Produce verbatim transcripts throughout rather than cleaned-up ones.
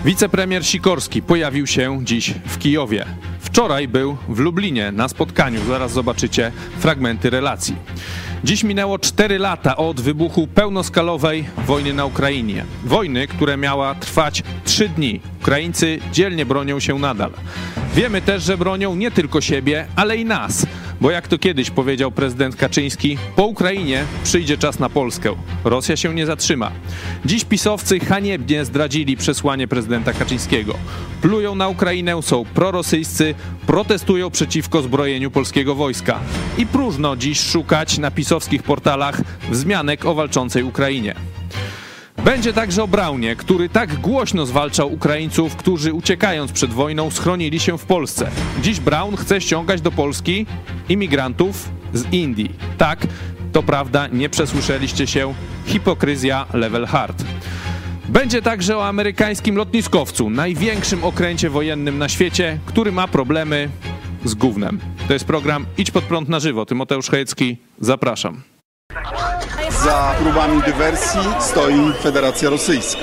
Wicepremier Sikorski pojawił się dziś w Kijowie. Wczoraj był w Lublinie na spotkaniu. Zaraz zobaczycie fragmenty relacji. Dziś minęło cztery lata od wybuchu pełnoskalowej wojny na Ukrainie. Wojny, która miała trwać trzy dni. Ukraińcy dzielnie bronią się nadal. Wiemy też, że bronią nie tylko siebie, ale i nas. Bo jak to kiedyś powiedział prezydent Kaczyński, po Ukrainie przyjdzie czas na Polskę. Rosja się nie zatrzyma. Dziś pisowcy haniebnie zdradzili przesłanie prezydenta Kaczyńskiego. Plują na Ukrainę, są prorosyjscy, protestują przeciwko zbrojeniu polskiego wojska. I próżno dziś szukać na pisowskich portalach wzmianek o walczącej Ukrainie. Będzie także o Braunie, który tak głośno zwalczał Ukraińców, którzy uciekając przed wojną schronili się w Polsce. Dziś Braun chce ściągać do Polski imigrantów z Indii. Tak, to prawda, nie przesłyszeliście się, hipokryzja level hard. Będzie także o amerykańskim lotniskowcu, największym okręcie wojennym na świecie, który ma problemy z gównem. To jest program Idź pod prąd na żywo. Tymoteusz Chojecki, zapraszam. Za próbami dywersji stoi Federacja Rosyjska.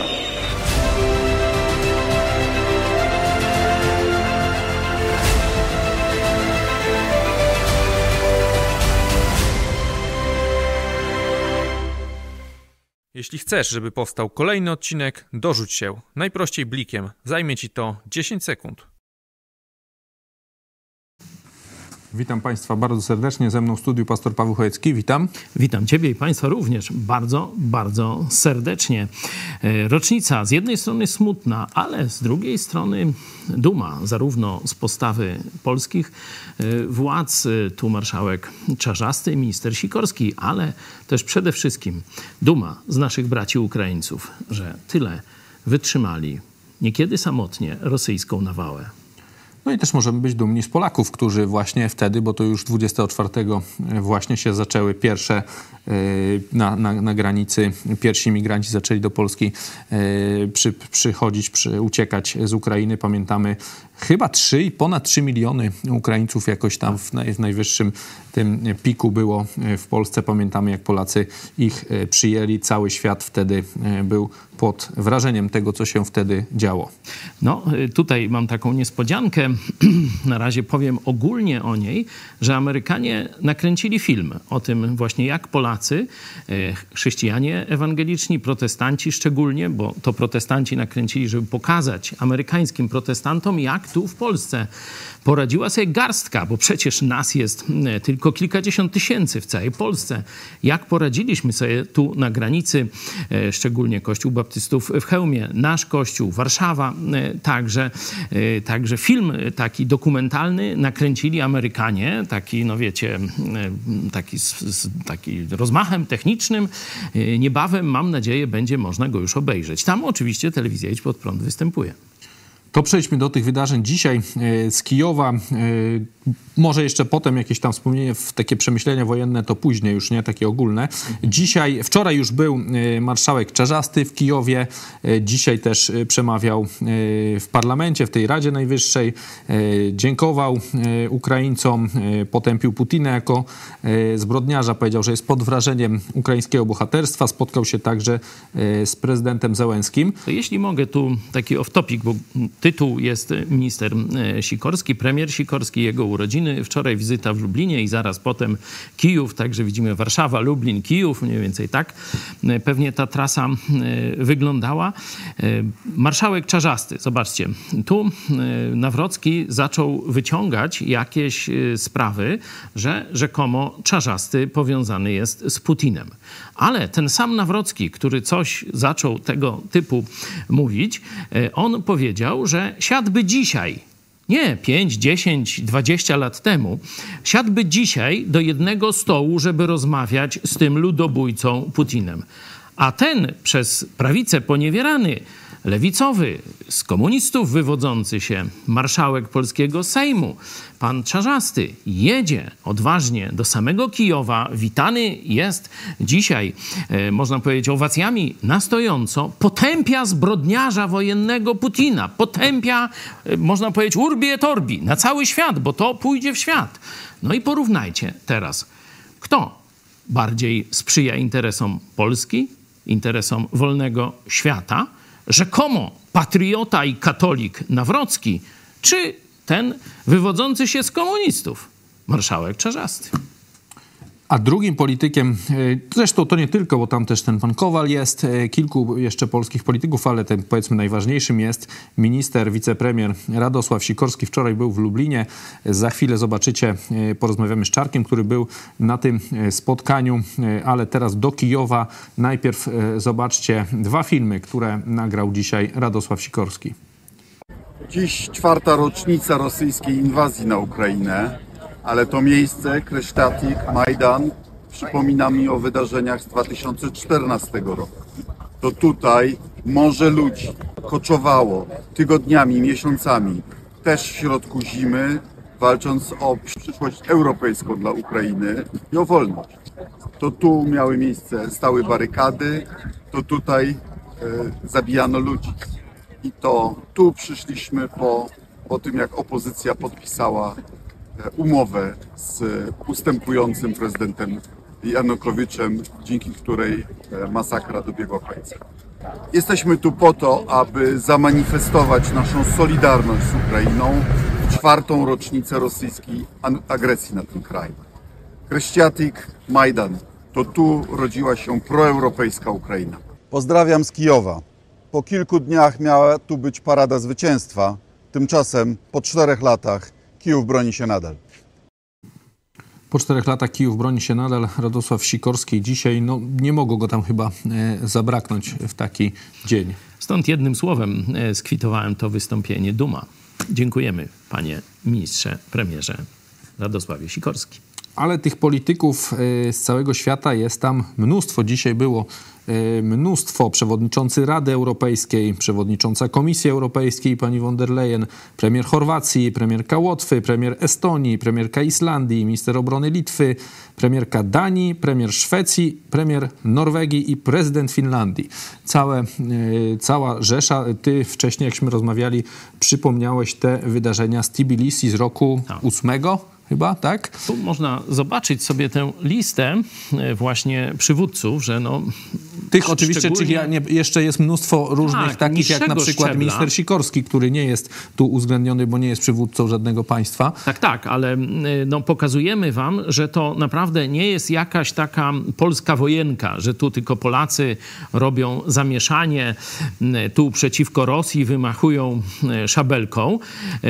Jeśli chcesz, żeby powstał kolejny odcinek, dorzuć się. Najprościej blikiem. Zajmie ci to dziesięć sekund. Witam Państwa bardzo serdecznie. Ze mną w studiu pastor Paweł Chojecki. Witam. Witam Ciebie i Państwa również bardzo, bardzo serdecznie. Rocznica z jednej strony smutna, ale z drugiej strony duma zarówno z postawy polskich władz, tu marszałek Czarzasty, minister Sikorski, ale też przede wszystkim duma z naszych braci Ukraińców, że tyle wytrzymali niekiedy samotnie rosyjską nawałę. No i też możemy być dumni z Polaków, którzy właśnie wtedy, bo to już dwudziestego czwartego właśnie się zaczęły pierwsze na, na, na granicy, pierwsi imigranci zaczęli do Polski przy, przychodzić, przy, uciekać z Ukrainy. Pamiętamy chyba trzy, ponad trzy miliony Ukraińców jakoś tam w, naj, w najwyższym tym piku było w Polsce. Pamiętamy, jak Polacy ich przyjęli. Cały świat wtedy był pod wrażeniem tego, co się wtedy działo. No, tutaj mam taką niespodziankę. Na razie powiem ogólnie o niej, że Amerykanie nakręcili film o tym właśnie, jak Polacy, chrześcijanie ewangeliczni, protestanci szczególnie, bo to protestanci nakręcili, żeby pokazać amerykańskim protestantom, jak tu w Polsce poradziła sobie garstka, bo przecież nas jest tylko kilkadziesiąt tysięcy w całej Polsce. Jak poradziliśmy sobie tu na granicy, szczególnie Kościół Baptystów w Chełmie, nasz Kościół, Warszawa, także, także film taki dokumentalny nakręcili Amerykanie, taki, no wiecie, taki z, z taki rozmachem technicznym. Niebawem, mam nadzieję, będzie można go już obejrzeć. Tam oczywiście telewizja Idź pod prąd występuje. To przejdźmy do tych wydarzeń dzisiaj z Kijowa. Może jeszcze potem jakieś tam wspomnienie, takie przemyślenia wojenne to później już, nie? Takie ogólne. Dzisiaj, wczoraj już był marszałek Czarzasty w Kijowie. Dzisiaj też przemawiał w parlamencie, w tej Radzie Najwyższej. Dziękował Ukraińcom, potępił Putina jako zbrodniarza. Powiedział, że jest pod wrażeniem ukraińskiego bohaterstwa. Spotkał się także z prezydentem Zełenskim. Jeśli mogę tu taki off-topic, bo tytuł jest minister Sikorski, premier Sikorski, jego urodziny. Wczoraj wizyta w Lublinie i zaraz potem Kijów, także widzimy Warszawa, Lublin, Kijów, mniej więcej tak pewnie ta trasa wyglądała. Marszałek Czarzasty, zobaczcie, tu Nawrocki zaczął wyciągać jakieś sprawy, że rzekomo Czarzasty powiązany jest z Putinem. Ale ten sam Nawrocki, który coś zaczął tego typu mówić, on powiedział, że siadłby dzisiaj, nie pięć, dziesięć, dwadzieścia lat temu, siadłby dzisiaj do jednego stołu, żeby rozmawiać z tym ludobójcą Putinem. A ten przez prawicę poniewierany, lewicowy, z komunistów wywodzący się marszałek polskiego Sejmu, pan Czarzasty, jedzie odważnie do samego Kijowa. Witany jest dzisiaj, e, można powiedzieć, owacjami na stojąco. Potępia zbrodniarza wojennego Putina. Potępia, e, można powiedzieć, urbi et orbi, na cały świat, bo to pójdzie w świat. No i porównajcie teraz, kto bardziej sprzyja interesom Polski, interesom wolnego świata, rzekomo patriota i katolik Nawrocki, czy ten wywodzący się z komunistów, marszałek Czarzasty. A drugim politykiem, zresztą to nie tylko, bo tam też ten pan Kowal jest, kilku jeszcze polskich polityków, ale ten powiedzmy najważniejszym jest minister, wicepremier Radosław Sikorski. Wczoraj był w Lublinie. Za chwilę zobaczycie, porozmawiamy z Czarkiem, który był na tym spotkaniu, ale teraz do Kijowa. Najpierw zobaczcie dwa filmy, które nagrał dzisiaj Radosław Sikorski. Dziś czwarta rocznica rosyjskiej inwazji na Ukrainę, ale to miejsce, Kresztatik, Majdan, przypomina mi o wydarzeniach z dwa tysiące czternastego roku. To tutaj morze ludzi koczowało tygodniami, miesiącami, też w środku zimy, walcząc o przyszłość europejską dla Ukrainy i o wolność. To tu miały miejsce stały barykady, to tutaj e, zabijano ludzi. I to tu przyszliśmy po, po tym, jak opozycja podpisała umowę z ustępującym prezydentem Janukowiczem, dzięki której masakra dobiegła końca. Jesteśmy tu po to, aby zamanifestować naszą solidarność z Ukrainą w czwartą rocznicę rosyjskiej agresji na ten kraj. Kresztatik, Majdan, to tu rodziła się proeuropejska Ukraina. Pozdrawiam z Kijowa. Po kilku dniach miała tu być parada zwycięstwa. Tymczasem po czterech latach Kijów broni się nadal. Po czterech latach Kijów broni się nadal. Radosław Sikorski dzisiaj, no nie mogło go tam chyba e, zabraknąć w taki dzień. Stąd jednym słowem e, skwitowałem to wystąpienie. Duma. Dziękujemy, panie ministrze, premierze Radosławie Sikorski. Ale tych polityków z całego świata jest tam mnóstwo. Dzisiaj było mnóstwo. Przewodniczący Rady Europejskiej, przewodnicząca Komisji Europejskiej, pani von der Leyen, premier Chorwacji, premierka Łotwy, premier Estonii, premierka Islandii, minister obrony Litwy, premierka Danii, premier Szwecji, premier Norwegii i prezydent Finlandii. Całe, cała rzesza. Ty wcześniej, jakśmy rozmawiali, przypomniałeś te wydarzenia z Tbilisi z roku ósmego. Chyba, tak? Tu można zobaczyć sobie tę listę właśnie przywódców, że no... Tych oczywiście, szczególnie... czy ja nie, jeszcze jest mnóstwo różnych tak, takich, jak na przykład szczebla. Minister Sikorski, który nie jest tu uwzględniony, bo nie jest przywódcą żadnego państwa. Tak, tak, ale no, pokazujemy wam, że to naprawdę nie jest jakaś taka polska wojenka, że tu tylko Polacy robią zamieszanie, tu przeciwko Rosji wymachują szabelką,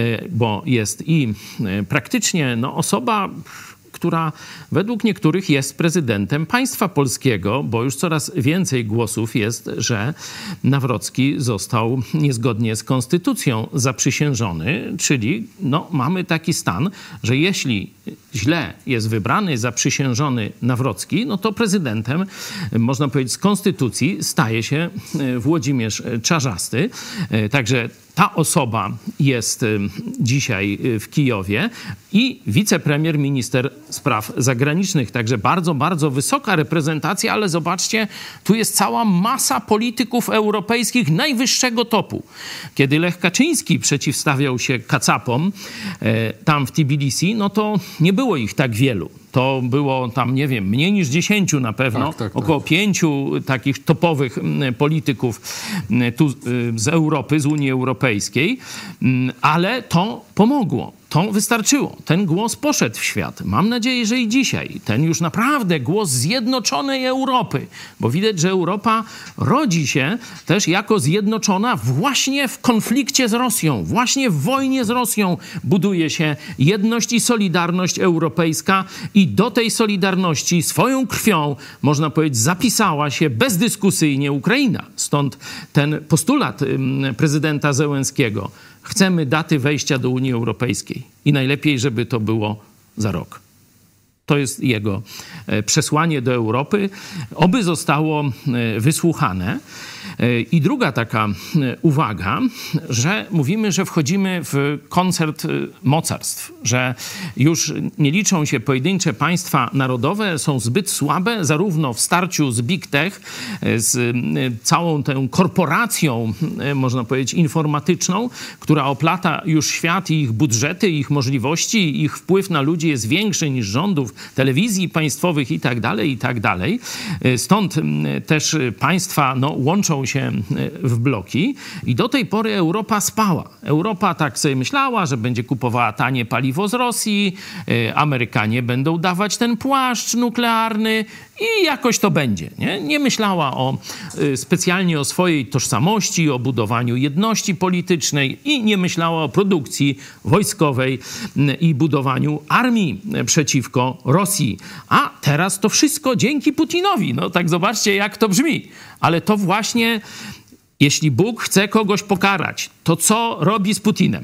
bo jest i praktycznie no, osoba, która według niektórych jest prezydentem państwa polskiego, bo już coraz więcej głosów jest, że Nawrocki został niezgodnie z konstytucją zaprzysiężony, czyli no, mamy taki stan, że jeśli źle jest wybrany, zaprzysiężony Nawrocki, no to prezydentem, można powiedzieć, z konstytucji staje się Włodzimierz Czarzasty. Także ta osoba jest dzisiaj w Kijowie i wicepremier, minister spraw zagranicznych. Także bardzo, bardzo wysoka reprezentacja, ale zobaczcie, tu jest cała masa polityków europejskich najwyższego topu. Kiedy Lech Kaczyński przeciwstawiał się kacapom e, tam w Tbilisi, no to nie było ich tak wielu. To było tam, nie wiem, mniej niż dziesięciu na pewno, tak, tak, około tak. pięciu takich topowych polityków tu z Europy, z Unii Europejskiej, ale to pomogło. To wystarczyło. Ten głos poszedł w świat. Mam nadzieję, że i dzisiaj. Ten już naprawdę głos zjednoczonej Europy. Bo widać, że Europa rodzi się też jako zjednoczona właśnie w konflikcie z Rosją. Właśnie w wojnie z Rosją buduje się jedność i solidarność europejska. I do tej solidarności swoją krwią, można powiedzieć, zapisała się bezdyskusyjnie Ukraina. Stąd ten postulat prezydenta Zełenskiego. Chcemy daty wejścia do Unii Europejskiej i najlepiej, żeby to było za rok. To jest jego przesłanie do Europy. Oby zostało wysłuchane. I druga taka uwaga, że mówimy, że wchodzimy w koncert mocarstw, że już nie liczą się pojedyncze państwa narodowe, są zbyt słabe, zarówno w starciu z Big Tech, z całą tą korporacją, można powiedzieć, informatyczną, która oplata już świat i ich budżety, ich możliwości, ich wpływ na ludzi jest większy niż rządów telewizji państwowych i tak dalej, i tak dalej. Stąd też państwa no, łączą się w bloki i do tej pory Europa spała. Europa tak sobie myślała, że będzie kupowała tanie paliwo z Rosji, Amerykanie będą dawać ten płaszcz nuklearny i jakoś to będzie. Nie, nie myślała o, specjalnie o swojej tożsamości, o budowaniu jedności politycznej i nie myślała o produkcji wojskowej i budowaniu armii przeciwko Rosji. A teraz to wszystko dzięki Putinowi. No tak zobaczcie, jak to brzmi. Ale to właśnie, jeśli Bóg chce kogoś pokarać, to co robi z Putinem?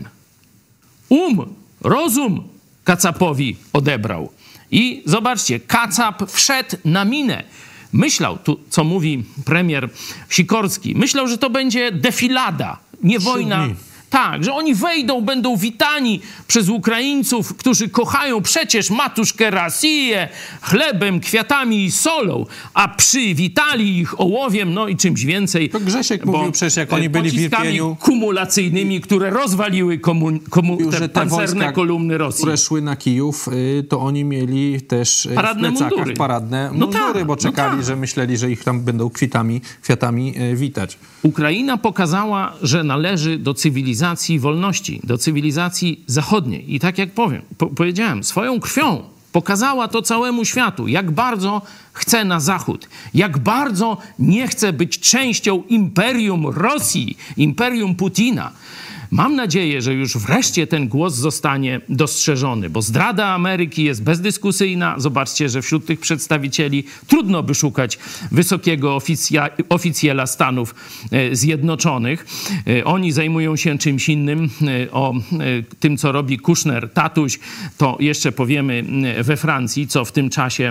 Um, rozum Kacapowi odebrał. I zobaczcie, Kacap wszedł na minę. Myślał, tu co mówi premier Sikorski, myślał, że to będzie defilada, nie wojna. Tak, że oni wejdą, będą witani przez Ukraińców, którzy kochają przecież matuszkę Rosję chlebem, kwiatami i solą, a przywitali ich ołowiem, no i czymś więcej. To Grzesiek mówił przecież, jak oni byli w Irpieniu, kumulacyjnymi, które rozwaliły komu, komu, mówił, te, te pancerne wojska, kolumny Rosji. które szły na Kijów, to oni mieli też paradne w plecakach mundury. paradne No mundury, tak, bo czekali, no tak. że myśleli, że ich tam będą kwitami, kwiatami witać. Ukraina pokazała, że należy do cywilizacji wolności, do cywilizacji zachodniej. I tak jak powiem, po, powiedziałem, swoją krwią pokazała to całemu światu, jak bardzo chce na Zachód, jak bardzo nie chce być częścią imperium Rosji, imperium Putina. Mam nadzieję, że już wreszcie ten głos zostanie dostrzeżony, bo zdrada Ameryki jest bezdyskusyjna. Zobaczcie, że wśród tych przedstawicieli trudno by szukać wysokiego oficja, oficjela Stanów Zjednoczonych. Oni zajmują się czymś innym. O tym, co robi Kushner, tatuś, to jeszcze powiemy we Francji, co w tym czasie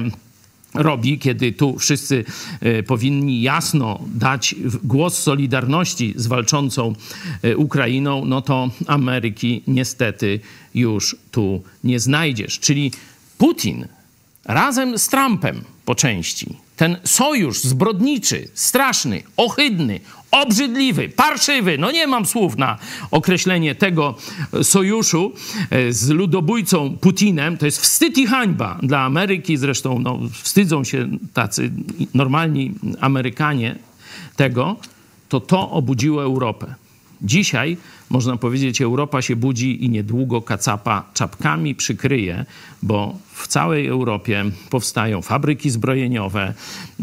robi, kiedy tu wszyscy y, powinni jasno dać głos solidarności z walczącą y, Ukrainą, no to Ameryki niestety już tu nie znajdziesz. Czyli Putin razem z Trumpem po części, ten sojusz zbrodniczy, straszny, ohydny, obrzydliwy, parszywy, no nie mam słów na określenie tego sojuszu z ludobójcą Putinem, to jest wstyd i hańba dla Ameryki, zresztą no, wstydzą się tacy normalni Amerykanie tego, to to obudziło Europę. Dzisiaj, można powiedzieć, Europa się budzi i niedługo Kacapa czapkami przykryje, bo w całej Europie powstają fabryki zbrojeniowe,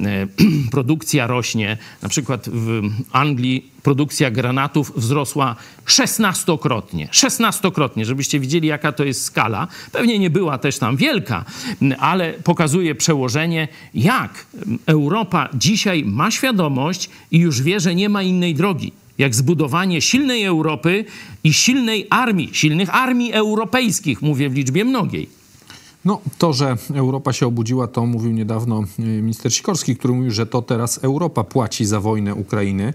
produkcja rośnie. Na przykład w Anglii produkcja granatów wzrosła szesnastokrotnie. Szesnastokrotnie, żebyście widzieli, jaka to jest skala. Pewnie nie była też tam wielka, ale pokazuje przełożenie, jak Europa dzisiaj ma świadomość i już wie, że nie ma innej drogi. Jak zbudowanie silnej Europy i silnej armii, silnych armii europejskich, mówię w liczbie mnogiej. No to, że Europa się obudziła, to mówił niedawno minister Sikorski, który mówił, że to teraz Europa płaci za wojnę Ukrainy.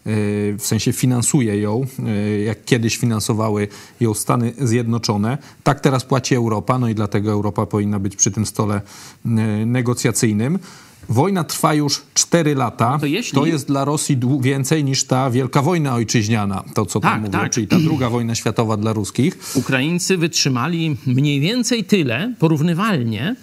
W sensie finansuje ją, jak kiedyś finansowały ją Stany Zjednoczone. Tak teraz płaci Europa, no i dlatego Europa powinna być przy tym stole negocjacyjnym. Wojna trwa już cztery lata. To, jeśli... to jest dla Rosji więcej niż ta wielka wojna ojczyźniana, to co tam tak, mówią, tak. czyli ta druga wojna światowa dla ruskich. Ukraińcy wytrzymali mniej więcej tyle, porównywalnie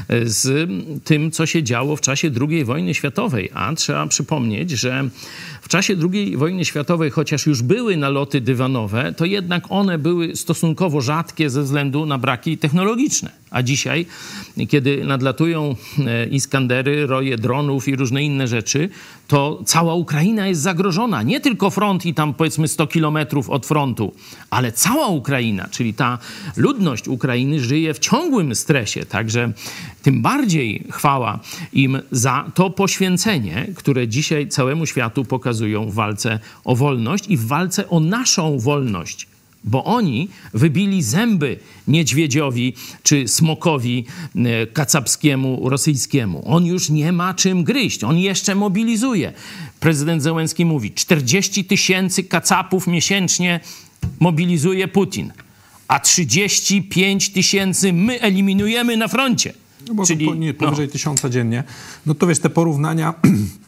z tym, co się działo w czasie drugiej wojny światowej. A trzeba przypomnieć, że w czasie drugiej wojny światowej, chociaż już były naloty dywanowe, to jednak one były stosunkowo rzadkie ze względu na braki technologiczne. A dzisiaj, kiedy nadlatują Iskandery, roje dronów i różne inne rzeczy, to cała Ukraina jest zagrożona. Nie tylko front i tam powiedzmy sto kilometrów od frontu, ale cała Ukraina, czyli ta ludność Ukrainy żyje w ciągłym stresie. Także tym bardziej chwała im za to poświęcenie, które dzisiaj całemu światu pokazują w walce o wolność i w walce o naszą wolność. Bo oni wybili zęby niedźwiedziowi czy smokowi kacapskiemu, rosyjskiemu. On już nie ma czym gryźć. On jeszcze mobilizuje. Prezydent Zełenski mówi, czterdzieści tysięcy kacapów miesięcznie mobilizuje Putin, a trzydzieści pięć tysięcy my eliminujemy na froncie. No bo czyli po, nie, powyżej no. tysiąca dziennie. No to wiesz, te porównania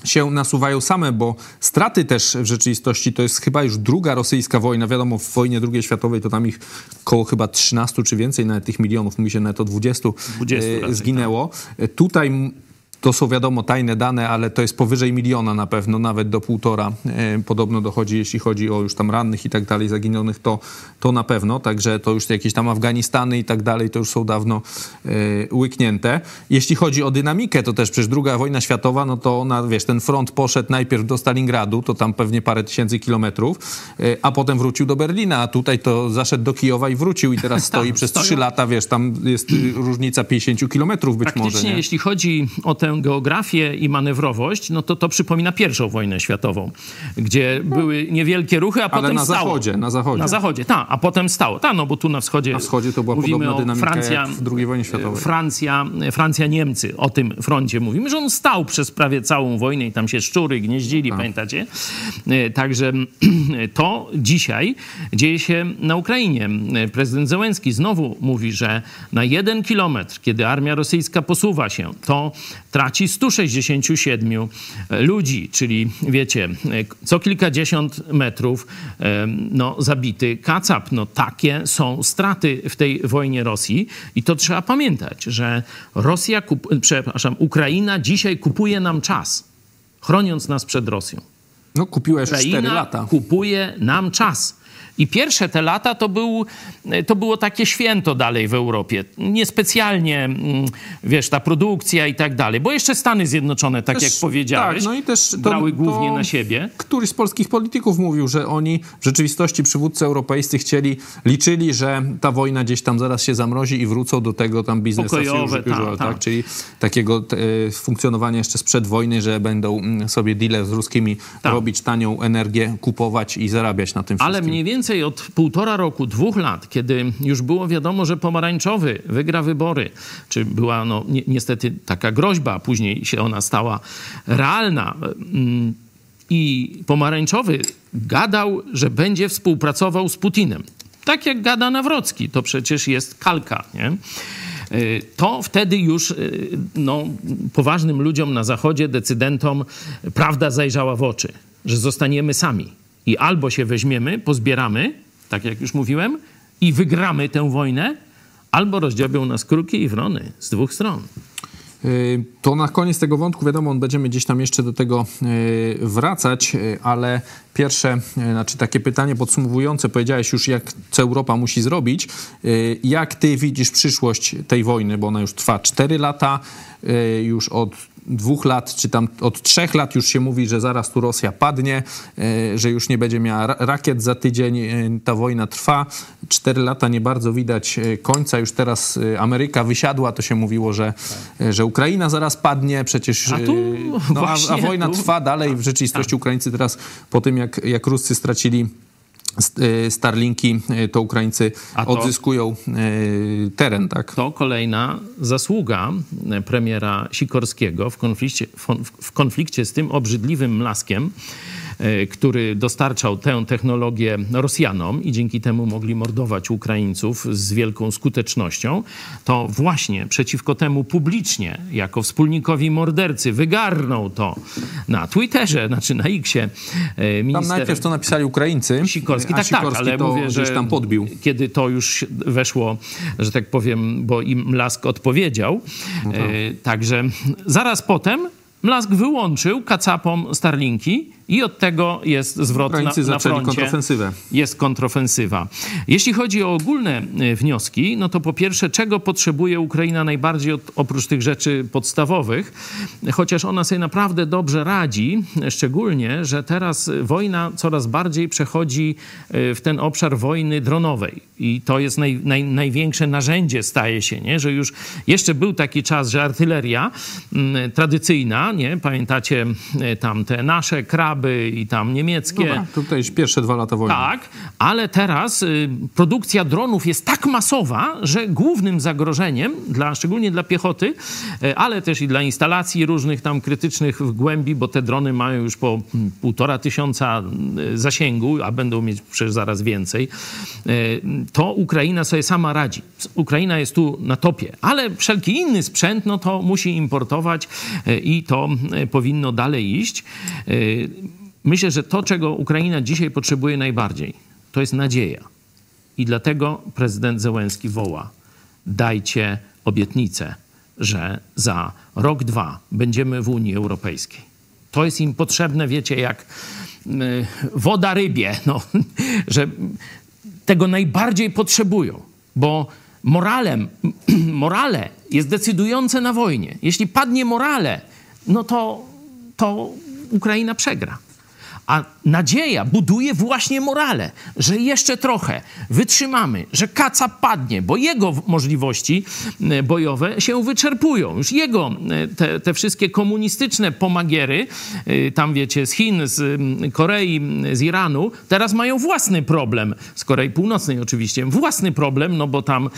się nasuwają same, bo straty też w rzeczywistości to jest chyba już druga rosyjska wojna. Wiadomo, w wojnie drugiej światowej to tam ich koło chyba trzynastu czy więcej nawet tych milionów, mówi się nawet o dwudziestu, dwudziestu raczej, zginęło. Tak. Tutaj to są wiadomo tajne dane, ale to jest powyżej miliona na pewno, nawet do półtora e, podobno dochodzi, jeśli chodzi o już tam rannych i tak dalej, zaginionych, to, to na pewno. Także to już jakieś tam Afganistany i tak dalej, to już są dawno e, łyknięte. Jeśli chodzi o dynamikę, to też przecież druga wojna światowa, no to ona, wiesz, ten front poszedł najpierw do Stalingradu, to tam pewnie parę tysięcy kilometrów, e, a potem wrócił do Berlina, a tutaj to zaszedł do Kijowa i wrócił i teraz stoi tam, przez stoją. trzy lata, wiesz, tam jest różnica pięćdziesięciu kilometrów być może. Praktycznie, jeśli chodzi o tę geografię i manewrowość, no to to przypomina pierwszą wojnę światową, gdzie no. były niewielkie ruchy, a Ale potem na stało. zachodzie, na zachodzie. Na zachodzie, tak, a potem stało. Tak, no bo tu na wschodzie Na wschodzie to była mówimy podobna o dynamika Francja, jak w drugiej wojnie światowej. Francja, Francja, Niemcy, o tym froncie mówimy, że on stał przez prawie całą wojnę i tam się szczury gnieździli, tak. Pamiętacie? Także to dzisiaj dzieje się na Ukrainie. Prezydent Zełenski znowu mówi, że na jeden kilometr, kiedy armia rosyjska posuwa się, to traci stu sześćdziesięciu siedmiu ludzi, czyli wiecie, co kilkadziesiąt metrów no, zabity kacap. No takie są straty w tej wojnie Rosji i to trzeba pamiętać, że Rosja, kup... przepraszam, Ukraina dzisiaj kupuje nam czas, chroniąc nas przed Rosją. No kupiła już Ukraina cztery lata. kupuje nam czas. I pierwsze te lata to, był, to było takie święto dalej w Europie. Niespecjalnie, wiesz, ta produkcja i tak dalej. Bo jeszcze Stany Zjednoczone, tak też, jak powiedziałeś, tak, no i też to, brały głównie to na siebie. Któryś z polskich polityków mówił, że oni w rzeczywistości przywódcy europejscy chcieli, liczyli, że ta wojna gdzieś tam zaraz się zamrozi i wrócą do tego tam biznesu. Pokojowe, tak, tak, tak. Czyli takiego e, funkcjonowania jeszcze sprzed wojny, że będą sobie deale z ruskimi tak. robić, tanią energię, kupować i zarabiać na tym wszystkim. Ale mniej więcej od półtora roku, dwóch lat, kiedy już było wiadomo, że pomarańczowy wygra wybory, czy była no, ni- niestety taka groźba, później się ona stała realna mm, i pomarańczowy gadał, że będzie współpracował z Putinem. Tak jak gada Nawrocki, to przecież jest kalka, nie? To wtedy już no, poważnym ludziom na Zachodzie, decydentom, prawda zajrzała w oczy, że zostaniemy sami. I albo się weźmiemy, pozbieramy, tak jak już mówiłem, i wygramy tę wojnę, albo rozdziobią nas kruki i wrony z dwóch stron. To na koniec tego wątku, wiadomo, będziemy gdzieś tam jeszcze do tego wracać, ale pierwsze, znaczy takie pytanie podsumowujące, powiedziałeś już, jak co Europa musi zrobić. Jak ty widzisz przyszłość tej wojny, bo ona już trwa cztery lata, już od dwóch lat, czy tam od trzech lat już się mówi, że zaraz tu Rosja padnie, że już nie będzie miała rakiet za tydzień, ta wojna trwa. Cztery lata nie bardzo widać końca, już teraz Ameryka wysiadła, to się mówiło, że, że Ukraina zaraz padnie, przecież a, tu no, a, a wojna tu... trwa dalej, w rzeczywistości Ukraińcy teraz po tym, jak, jak Ruscy stracili Starlinki, to Ukraińcy to, odzyskują teren, tak? To kolejna zasługa premiera Sikorskiego w konflikcie, w konflikcie z tym obrzydliwym Mlaskiem, który dostarczał tę technologię Rosjanom i dzięki temu mogli mordować Ukraińców z wielką skutecznością, to właśnie przeciwko temu publicznie, jako wspólnikowi mordercy, wygarnął to na Twitterze, znaczy na X-ie. Tam najpierw to napisali Ukraińcy, Sikorski, a tak, Sikorski tak, ale to mówię, że tam podbił. Kiedy to już weszło, że tak powiem, bo im Mlask odpowiedział, no tak. e, także zaraz potem Mlask wyłączył kacapom Starlinki i od tego jest zwrot na, na froncie. kontrofensywę. Jest kontrofensywa. Jeśli chodzi o ogólne wnioski, no to po pierwsze, czego potrzebuje Ukraina najbardziej od, oprócz tych rzeczy podstawowych, chociaż ona sobie naprawdę dobrze radzi, szczególnie, że teraz wojna coraz bardziej przechodzi w ten obszar wojny dronowej i to jest naj, naj, największe narzędzie, staje się, nie? Że już jeszcze był taki czas, że artyleria m, tradycyjna, nie? Pamiętacie tam te nasze kraby, kaby i tam niemieckie. Dobra, tutaj pierwsze dwa lata wojny. Tak, ale teraz y, produkcja dronów jest tak masowa, że głównym zagrożeniem, dla, szczególnie dla piechoty, y, ale też i dla instalacji różnych tam krytycznych w głębi, bo te drony mają już po mm, półtora tysiąca y, zasięgu, a będą mieć przecież zaraz więcej, y, to Ukraina sobie sama radzi. Ukraina jest tu na topie, ale wszelki inny sprzęt, no to musi importować y, i to y, powinno dalej iść. Y, Myślę, że to, czego Ukraina dzisiaj potrzebuje najbardziej, to jest nadzieja. I dlatego prezydent Zełenski woła: dajcie obietnicę, że za rok, dwa będziemy w Unii Europejskiej. To jest im potrzebne, wiecie, jak y, woda rybie, no, że tego najbardziej potrzebują, bo moralem, morale jest decydujące na wojnie. Jeśli padnie morale, no to, to Ukraina przegra. A nadzieja buduje właśnie morale, że jeszcze trochę wytrzymamy, że kaca padnie, bo jego możliwości bojowe się wyczerpują. Już jego te, te wszystkie komunistyczne pomagiery, tam wiecie, z Chin, z Korei, z Iranu, teraz mają własny problem, z Korei Północnej oczywiście, własny problem, no bo tam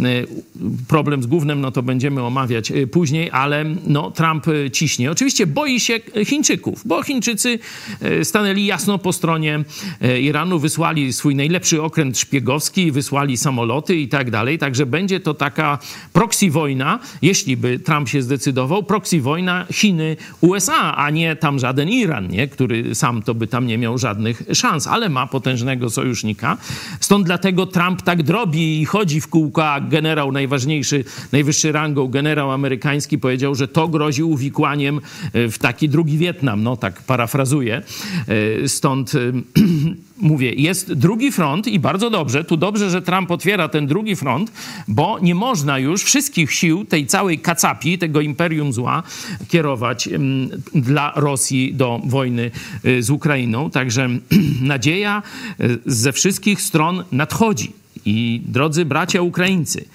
problem z gównem, no to będziemy omawiać później, ale no Trump ciśnie. Oczywiście boi się Chińczyków, bo Chińczycy stanęli jasno po stronie Iranu, wysłali swój najlepszy okręt szpiegowski, wysłali samoloty i tak dalej. Także będzie to taka proxy wojna, jeśli by Trump się zdecydował, proxy wojna Chiny-U S A, a nie tam żaden Iran, nie? Który sam to by tam nie miał żadnych szans, ale ma potężnego sojusznika. Stąd dlatego Trump tak drobi i chodzi w kółka. Generał najważniejszy, najwyższy rangą, generał amerykański powiedział, że to grozi uwikłaniem w taki drugi Wietnam. No tak parafrazuję. Stąd mówię, jest drugi front i bardzo dobrze, tu dobrze, że Trump otwiera ten drugi front, bo nie można już wszystkich sił tej całej kacapi, tego imperium zła kierować dla Rosji do wojny z Ukrainą. Także nadzieja ze wszystkich stron nadchodzi. I drodzy bracia Ukraińcy,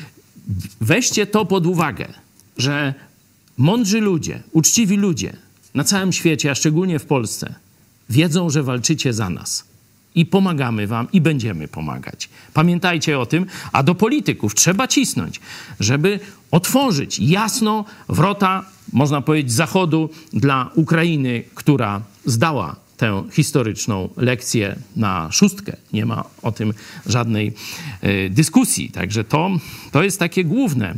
weźcie to pod uwagę, że mądrzy ludzie, uczciwi ludzie na całym świecie, a szczególnie w Polsce, wiedzą, że walczycie za nas. I pomagamy wam i będziemy pomagać. Pamiętajcie o tym, a do polityków trzeba cisnąć, żeby otworzyć jasno wrota, można powiedzieć, Zachodu dla Ukrainy, która zdała tę historyczną lekcję na szóstkę. Nie ma o tym żadnej y, dyskusji. Także to, to jest takie główne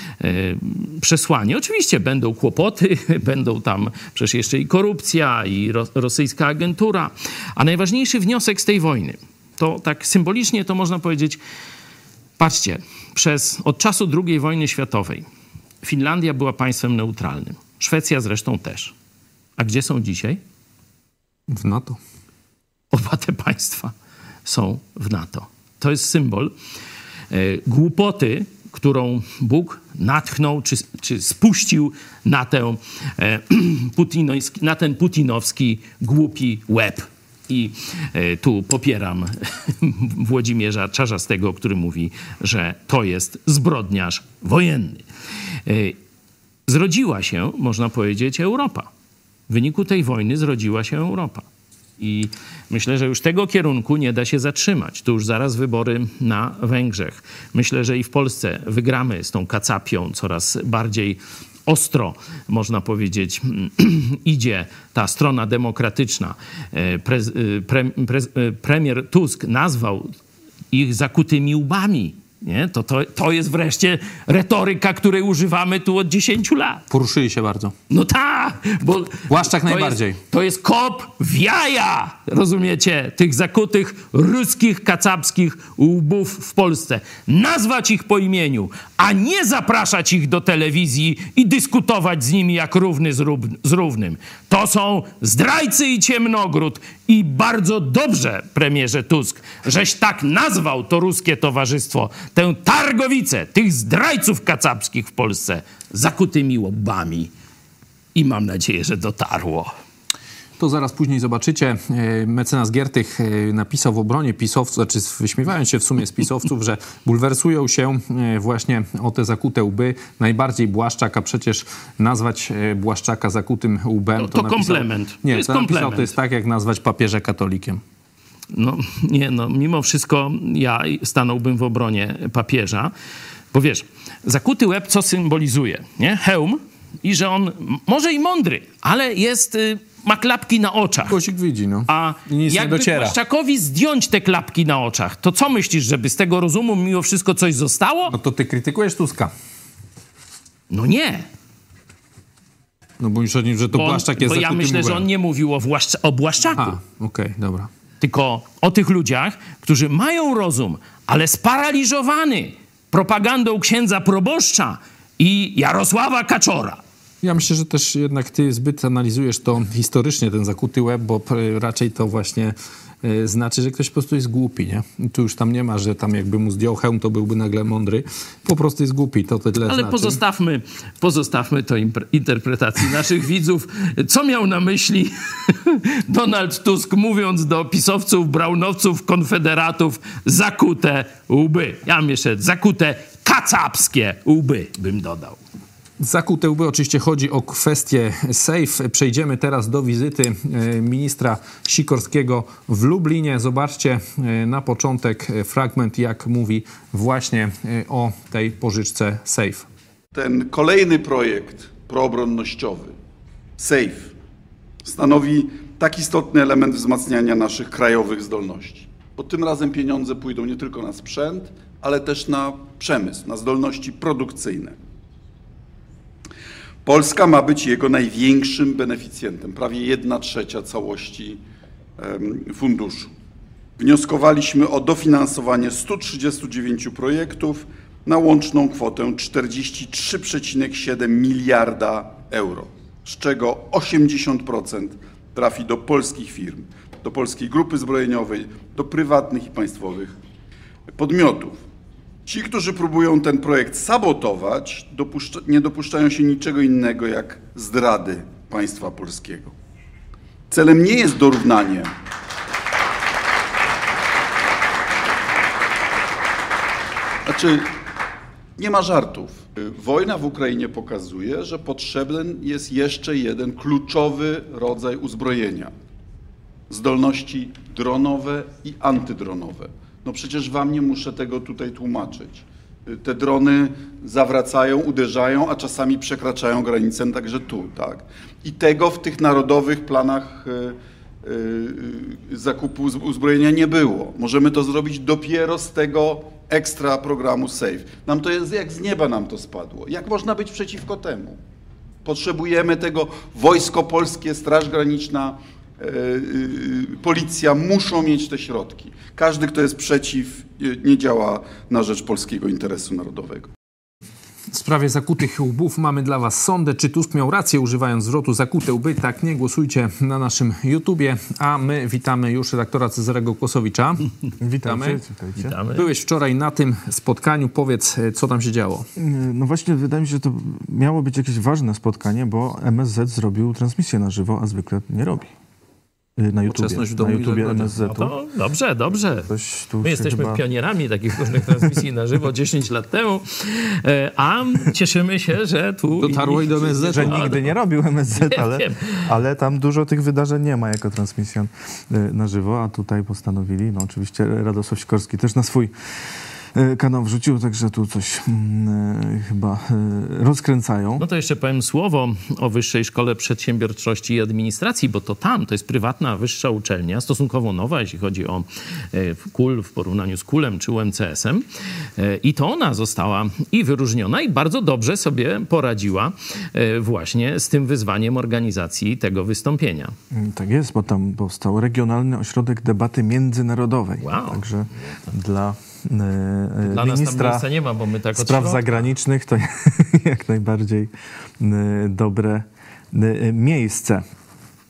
y, przesłanie. Oczywiście będą kłopoty, będą tam przecież jeszcze i korupcja, i ro, rosyjska agentura. A najważniejszy wniosek z tej wojny, to tak symbolicznie to można powiedzieć, patrzcie, przez, od czasu drugiej wojny światowej Finlandia była państwem neutralnym. Szwecja zresztą też. A gdzie są dzisiaj? W NATO. Oba te państwa są w NATO. To jest symbol e, głupoty, którą Bóg natchnął, czy, czy spuścił na, tę, e, putinowski, na ten putinowski głupi łeb. I e, tu popieram Włodzimierza Czarzastego, który mówi, że to jest zbrodniarz wojenny. E, zrodziła się, można powiedzieć, Europa. W wyniku tej wojny zrodziła się Europa. I myślę, że już tego kierunku nie da się zatrzymać. Tu już zaraz wybory na Węgrzech. Myślę, że i w Polsce wygramy z tą kacapią coraz bardziej ostro, można powiedzieć, idzie ta strona demokratyczna. Pre, pre, pre, premier Tusk nazwał ich zakutymi łbami. Nie? To, to, to jest wreszcie retoryka, której używamy tu od dziesięciu lat. Poruszyli się bardzo. No tak, bo Błaszczak to najbardziej. Jest, to jest kop w jaja, rozumiecie, tych zakutych ruskich, kacapskich łbów w Polsce. Nazwać ich po imieniu, a nie zapraszać ich do telewizji i dyskutować z nimi jak równy z, rób, z równym. To są zdrajcy i ciemnogród. I bardzo dobrze, premierze Tusk, żeś tak nazwał to ruskie towarzystwo, tę targowicę tych zdrajców kacapskich w Polsce zakutymi łbami. I mam nadzieję, że dotarło. To zaraz później zobaczycie. Mecenas Giertych napisał w obronie pisowców, znaczy wyśmiewając się w sumie z pisowców, że bulwersują się właśnie o te zakute łby. Najbardziej Błaszczak, a przecież nazwać Błaszczaka zakutym łbem... To, to, to napisał, komplement. Nie, to jest to napisał, komplement. to jest tak, jak nazwać papieża katolikiem. No nie, no mimo wszystko ja stanąłbym w obronie papieża, bo wiesz, zakuty łeb co symbolizuje, nie? Hełm i że on może i mądry, ale jest, y, ma klapki na oczach. Kozik widzi, no. A I nic nie jakby dociera. Błaszczakowi zdjąć te klapki na oczach, to co myślisz, żeby z tego rozumu mimo wszystko coś zostało? No to ty krytykujesz Tuska. No nie. No bo już o nim, że to Bo, on, Błaszczak jest bo ja zakutym myślę, że łbem. on nie mówił o, Błaszcz- o Błaszczaku. A, okej, okay, dobra. Tylko o tych ludziach, którzy mają rozum, ale sparaliżowany propagandą księdza proboszcza i Jarosława Kaczora. Ja myślę, że też jednak ty zbyt analizujesz to historycznie, ten zakuty łeb, bo raczej to właśnie y, znaczy, że ktoś po prostu jest głupi, nie? I tu już tam nie ma, że tam jakby mu zdjął hełm, to byłby nagle mądry. Po prostu jest głupi, to tyle Ale znaczy. pozostawmy, pozostawmy to impre- interpretacji naszych widzów. Co miał na myśli Donald Tusk, mówiąc do pisowców, braunowców, konfederatów, zakute łby. Ja bym jeszcze zakute kacapskie łby bym dodał. Zakute łby, oczywiście chodzi o kwestię SAFE. Przejdziemy teraz do wizyty e, ministra Sikorskiego w Lublinie. Zobaczcie e, na początek e, fragment, jak mówi właśnie e, o tej pożyczce SAFE. Ten kolejny projekt proobronnościowy, SAFE, stanowi tak istotny element wzmacniania naszych krajowych zdolności. Bo tym razem pieniądze pójdą nie tylko na sprzęt, ale też na przemysł, na zdolności produkcyjne. Polska ma być jego największym beneficjentem, prawie jedna trzecia całości funduszu. Wnioskowaliśmy o dofinansowanie stu trzydziestu dziewięciu projektów na łączną kwotę czterdzieści trzy przecinek siedem miliarda euro, z czego osiemdziesiąt procent trafi do polskich firm, do polskiej grupy zbrojeniowej, do prywatnych i państwowych podmiotów. Ci, którzy próbują ten projekt sabotować, dopuszcza, nie dopuszczają się niczego innego jak zdrady państwa polskiego. Celem nie jest dorównanie Znaczy, nie ma żartów. Wojna w Ukrainie pokazuje, że potrzebny jest jeszcze jeden kluczowy rodzaj uzbrojenia. Zdolności dronowe i antydronowe. No przecież wam nie muszę tego tutaj tłumaczyć. Te drony zawracają, uderzają, a czasami przekraczają granicę także tu, tak? I tego w tych narodowych planach y, y, zakupu uzbrojenia nie było. Możemy to zrobić dopiero z tego ekstra programu SAFE. Nam to jest, jak z nieba nam to spadło. Jak można być przeciwko temu? Potrzebujemy tego. Wojsko Polskie, Straż Graniczna, policja muszą mieć te środki. Każdy, kto jest przeciw, nie działa na rzecz polskiego interesu narodowego. W sprawie zakutych łbów mamy dla was sondę. Czy Tusk miał rację, używając zwrotu zakute łby? Tak, nie głosujcie na naszym YouTubie. A my witamy już redaktora Cezarego Kłosowicza. Witamy. Witajcie. Witamy. Byłeś wczoraj na tym spotkaniu. Powiedz, co tam się działo. No właśnie, wydaje mi się, że to miało być jakieś ważne spotkanie, bo M S Z zrobił transmisję na żywo, a zwykle nie robi. Na YouTubie, w domu na YouTubie M S Z-u. No to dobrze, dobrze. Coś tu My się jesteśmy chyba... pionierami takich różnych transmisji na żywo dziesięć lat temu, e, a cieszymy się, że tu... Dotarło i do M S Z-u. Że nigdy nie robił M S Z, ale, wiem. ale tam dużo tych wydarzeń nie ma jako transmisja y, na żywo, a tutaj postanowili, no oczywiście Radosław Sikorski też na swój y, kanał wrzucił, także tu coś y, chyba y, rozkręcają. No to jeszcze powiem słowo o Wyższej Szkole Przedsiębiorczości i Administracji, bo to tam, to jest prywatna wyższa uczelnia, stosunkowo nowa, jeśli chodzi o e, K U L w porównaniu z K U L-em czy U M C S-em. E, I to ona została i wyróżniona i bardzo dobrze sobie poradziła e, właśnie z tym wyzwaniem organizacji tego wystąpienia. Tak jest, bo tam powstał Regionalny Ośrodek Debaty Międzynarodowej. Wow. Także dla, e, Dla nas tam ministra miejsca nie ma, bo my tak od spraw środka. zagranicznych to jak najbardziej e, dobre e, miejsce.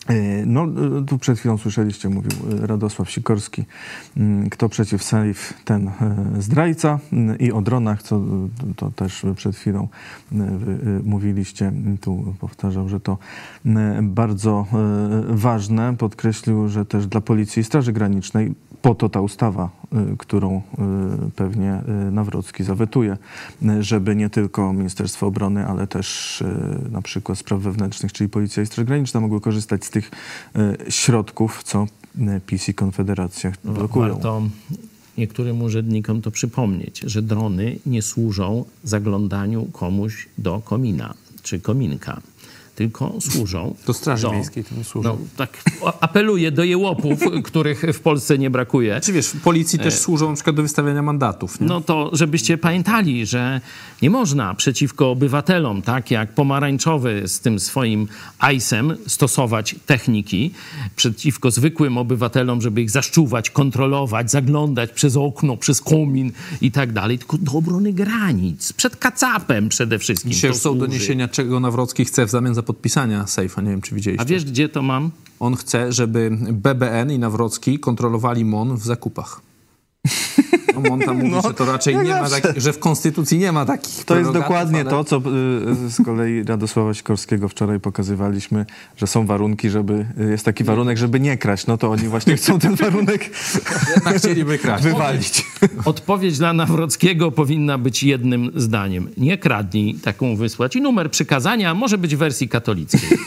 No, tu przed chwilą słyszeliście, mówił Radosław Sikorski, kto przeciw Saif, ten zdrajca. I o dronach, co to też przed chwilą mówiliście, tu powtarzał, że to bardzo ważne. Podkreślił, że też dla Policji i Straży Granicznej po to ta ustawa, którą pewnie Nawrocki zawetuje, żeby nie tylko Ministerstwo Obrony, ale też na przykład Spraw Wewnętrznych, czyli Policja i Straż Graniczna mogły korzystać z tych środków, co PiS i Konfederacja blokują. Warto niektórym urzędnikom to przypomnieć, że drony nie służą zaglądaniu komuś do komina czy kominka, tylko służą Do Straży do, Miejskiej to służą. No, tak apeluję do jełopów, których w Polsce nie brakuje. Czy wiesz, policji też służą na przykład do wystawiania mandatów, nie? No to żebyście pamiętali, że nie można przeciwko obywatelom, tak jak pomarańczowy z tym swoim ajsem, stosować techniki, przeciwko zwykłym obywatelom, żeby ich zaszczuwać, kontrolować, zaglądać przez okno, przez komin i tak dalej, tylko do obrony granic, przed kacapem przede wszystkim. Dzisiaj to już są służy. doniesienia, czego Nawrocki chce w zamian za podpisania Sejfa. Nie wiem, czy widzieliście. A wiesz, gdzie to mam? On chce, żeby B B N i Nawrocki kontrolowali M O N w zakupach. No, M O N tam mówi, No, że to raczej jak nie ma zawsze. tak, że w Konstytucji nie ma takich To jest prerogatyw, dokładnie ale... to, co y, z kolei Radosława Sikorskiego wczoraj pokazywaliśmy, że są warunki, żeby, jest taki warunek, żeby nie kraść. No to oni właśnie chcą ten warunek Jednak chcieliby kraść. wywalić. Odpowiedź dla Nawrockiego powinna być jednym zdaniem. Nie kradnij, taką wysłać. I numer przykazania może być w wersji katolickiej.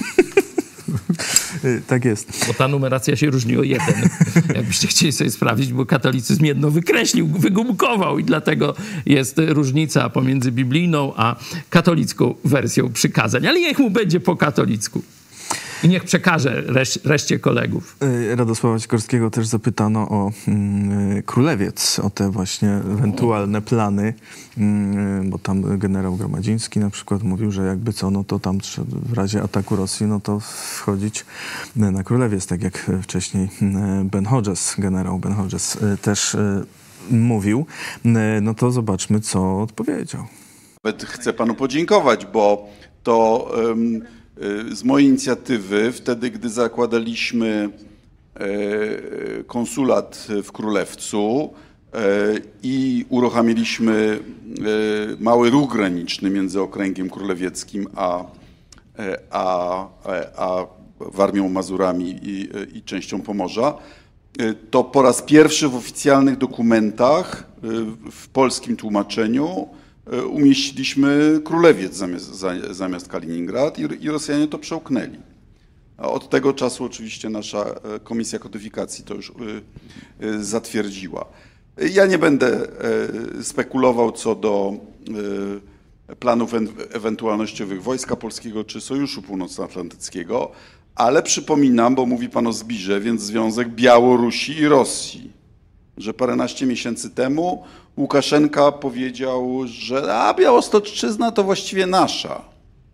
Y, Tak jest. Bo ta numeracja się różni o jeden. Jakbyście chcieli sobie sprawdzić, bo katolicyzm jedno wykreślił, wygumkował i dlatego jest różnica pomiędzy biblijną a katolicką wersją przykazań. Ale niech mu będzie po katolicku. I niech przekaże resz- reszcie kolegów. Y, Radosława Sikorskiego też zapytano o y, Królewiec, o te właśnie ewentualne plany, y, bo tam generał Gromadziński na przykład mówił, że jakby co, no to tam trze- w razie ataku Rosji, no to wchodzić na Królewiec, tak jak wcześniej y, Ben Hodges, generał Ben Hodges y, też y, mówił. Y, no to zobaczmy, co odpowiedział. Nawet chcę panu podziękować, bo to um, z mojej inicjatywy, wtedy gdy zakładaliśmy e, konsulat w Królewcu e, i uruchomiliśmy e, mały ruch graniczny między Okręgiem Królewieckim a, e, a, a Warmią, Mazurami i, i częścią Pomorza, e, to po raz pierwszy w oficjalnych dokumentach e, w polskim tłumaczeniu umieściliśmy Królewiec zamiast, zamiast Kaliningrad i, i Rosjanie to przełknęli. A od tego czasu oczywiście nasza Komisja Kodyfikacji to już y, y, zatwierdziła. Ja nie będę y, spekulował co do y, planów en, ewentualnościowych Wojska Polskiego czy Sojuszu Północnoatlantyckiego, ale przypominam, bo mówi pan o Zbirze, więc związek Białorusi i Rosji, że paręnaście miesięcy temu Łukaszenka powiedział, że a Białostoczczyzna to właściwie nasza.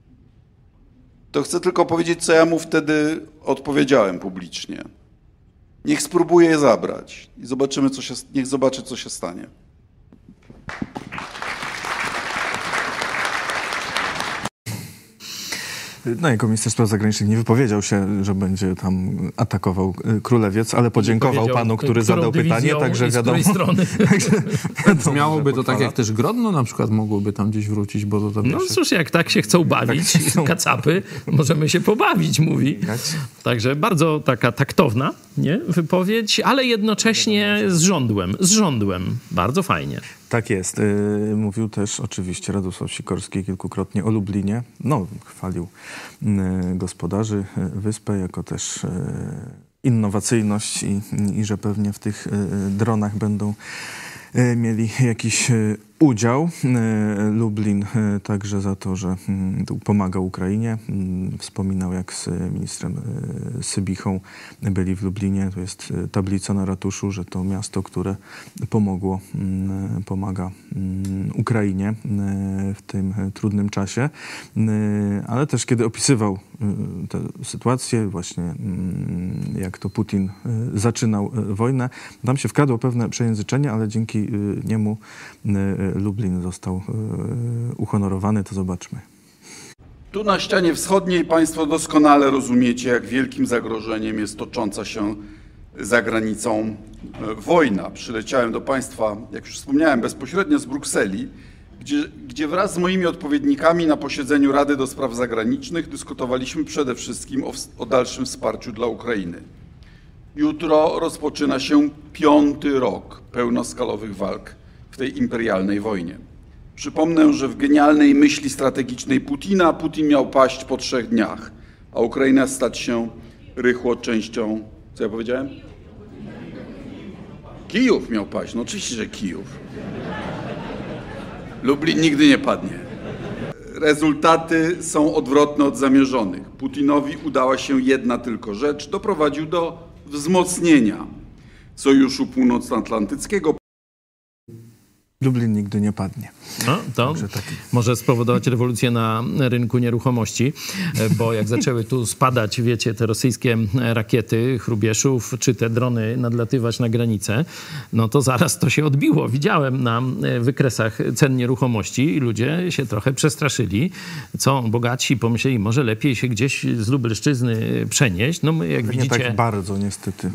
To chcę tylko powiedzieć, co ja mu wtedy odpowiedziałem publicznie. Niech spróbuje je zabrać i zobaczymy, co się, niech zobaczy, co się stanie. No, jako minister spraw zagranicznych nie wypowiedział się, że będzie tam atakował Królewiec, ale podziękował panu, który zadał pytanie, także wiadomo. także Miałoby to tak jak też Grodno na przykład mogłoby tam gdzieś wrócić, bo to tam No też... cóż, jak tak się chcą bawić, Tak się chcą. kacapy, możemy się pobawić, mówi. Także bardzo taka taktowna, nie, wypowiedź, ale jednocześnie z żądłem, z żądłem. Bardzo fajnie. Tak jest. Yy, mówił też oczywiście Radosław Sikorski kilkukrotnie o Lublinie. No, chwalił yy, gospodarzy yy, wyspę jako też yy, innowacyjność i, i że pewnie w tych yy, dronach będą yy, mieli jakiś yy, udział. Yy, Lublin yy, także za to, że yy, pomagał Ukrainie. Yy, wspominał, jak z ministrem yy, Sybichą byli w Lublinie. To jest yy, tablica na ratuszu, że to miasto, które pomogło, yy, pomaga yy, Ukrainie yy, w tym yy, trudnym czasie. Yy, ale też kiedy opisywał yy, tę sytuację, właśnie yy, jak to Putin yy, zaczynał yy, wojnę, tam się wkradło pewne przejęzyczenie, ale dzięki yy, niemu yy, Lublin został yy, uhonorowany, to zobaczmy. Tu na ścianie wschodniej Państwo doskonale rozumiecie, jak wielkim zagrożeniem jest tocząca się za granicą wojna. Przyleciałem do Państwa, jak już wspomniałem, bezpośrednio z Brukseli, gdzie, gdzie wraz z moimi odpowiednikami na posiedzeniu Rady do Spraw Zagranicznych dyskutowaliśmy przede wszystkim o, o dalszym wsparciu dla Ukrainy. Jutro rozpoczyna się piąty rok pełnoskalowych walk w tej imperialnej wojnie. Przypomnę, że w genialnej myśli strategicznej Putina Putin miał paść po trzech dniach, a Ukraina stać się rychło częścią... Co ja powiedziałem? Kijów miał paść. No oczywiście, że Kijów. Lublin nigdy nie padnie. Rezultaty są odwrotne od zamierzonych. Putinowi udała się jedna tylko rzecz. Doprowadził do wzmocnienia Sojuszu Północnoatlantyckiego. Lublin nigdy nie padnie. No, to może spowodować rewolucję na rynku nieruchomości, bo jak zaczęły tu spadać, wiecie, te rosyjskie rakiety Chrubieszów, czy te drony nadlatywać na granicę, no to zaraz to się odbiło. Widziałem na wykresach cen nieruchomości i ludzie się trochę przestraszyli. Co, bogaci pomyśleli, może lepiej się gdzieś z Lubelszczyzny przenieść. No my, jak nie widzicie... tak bardzo, niestety.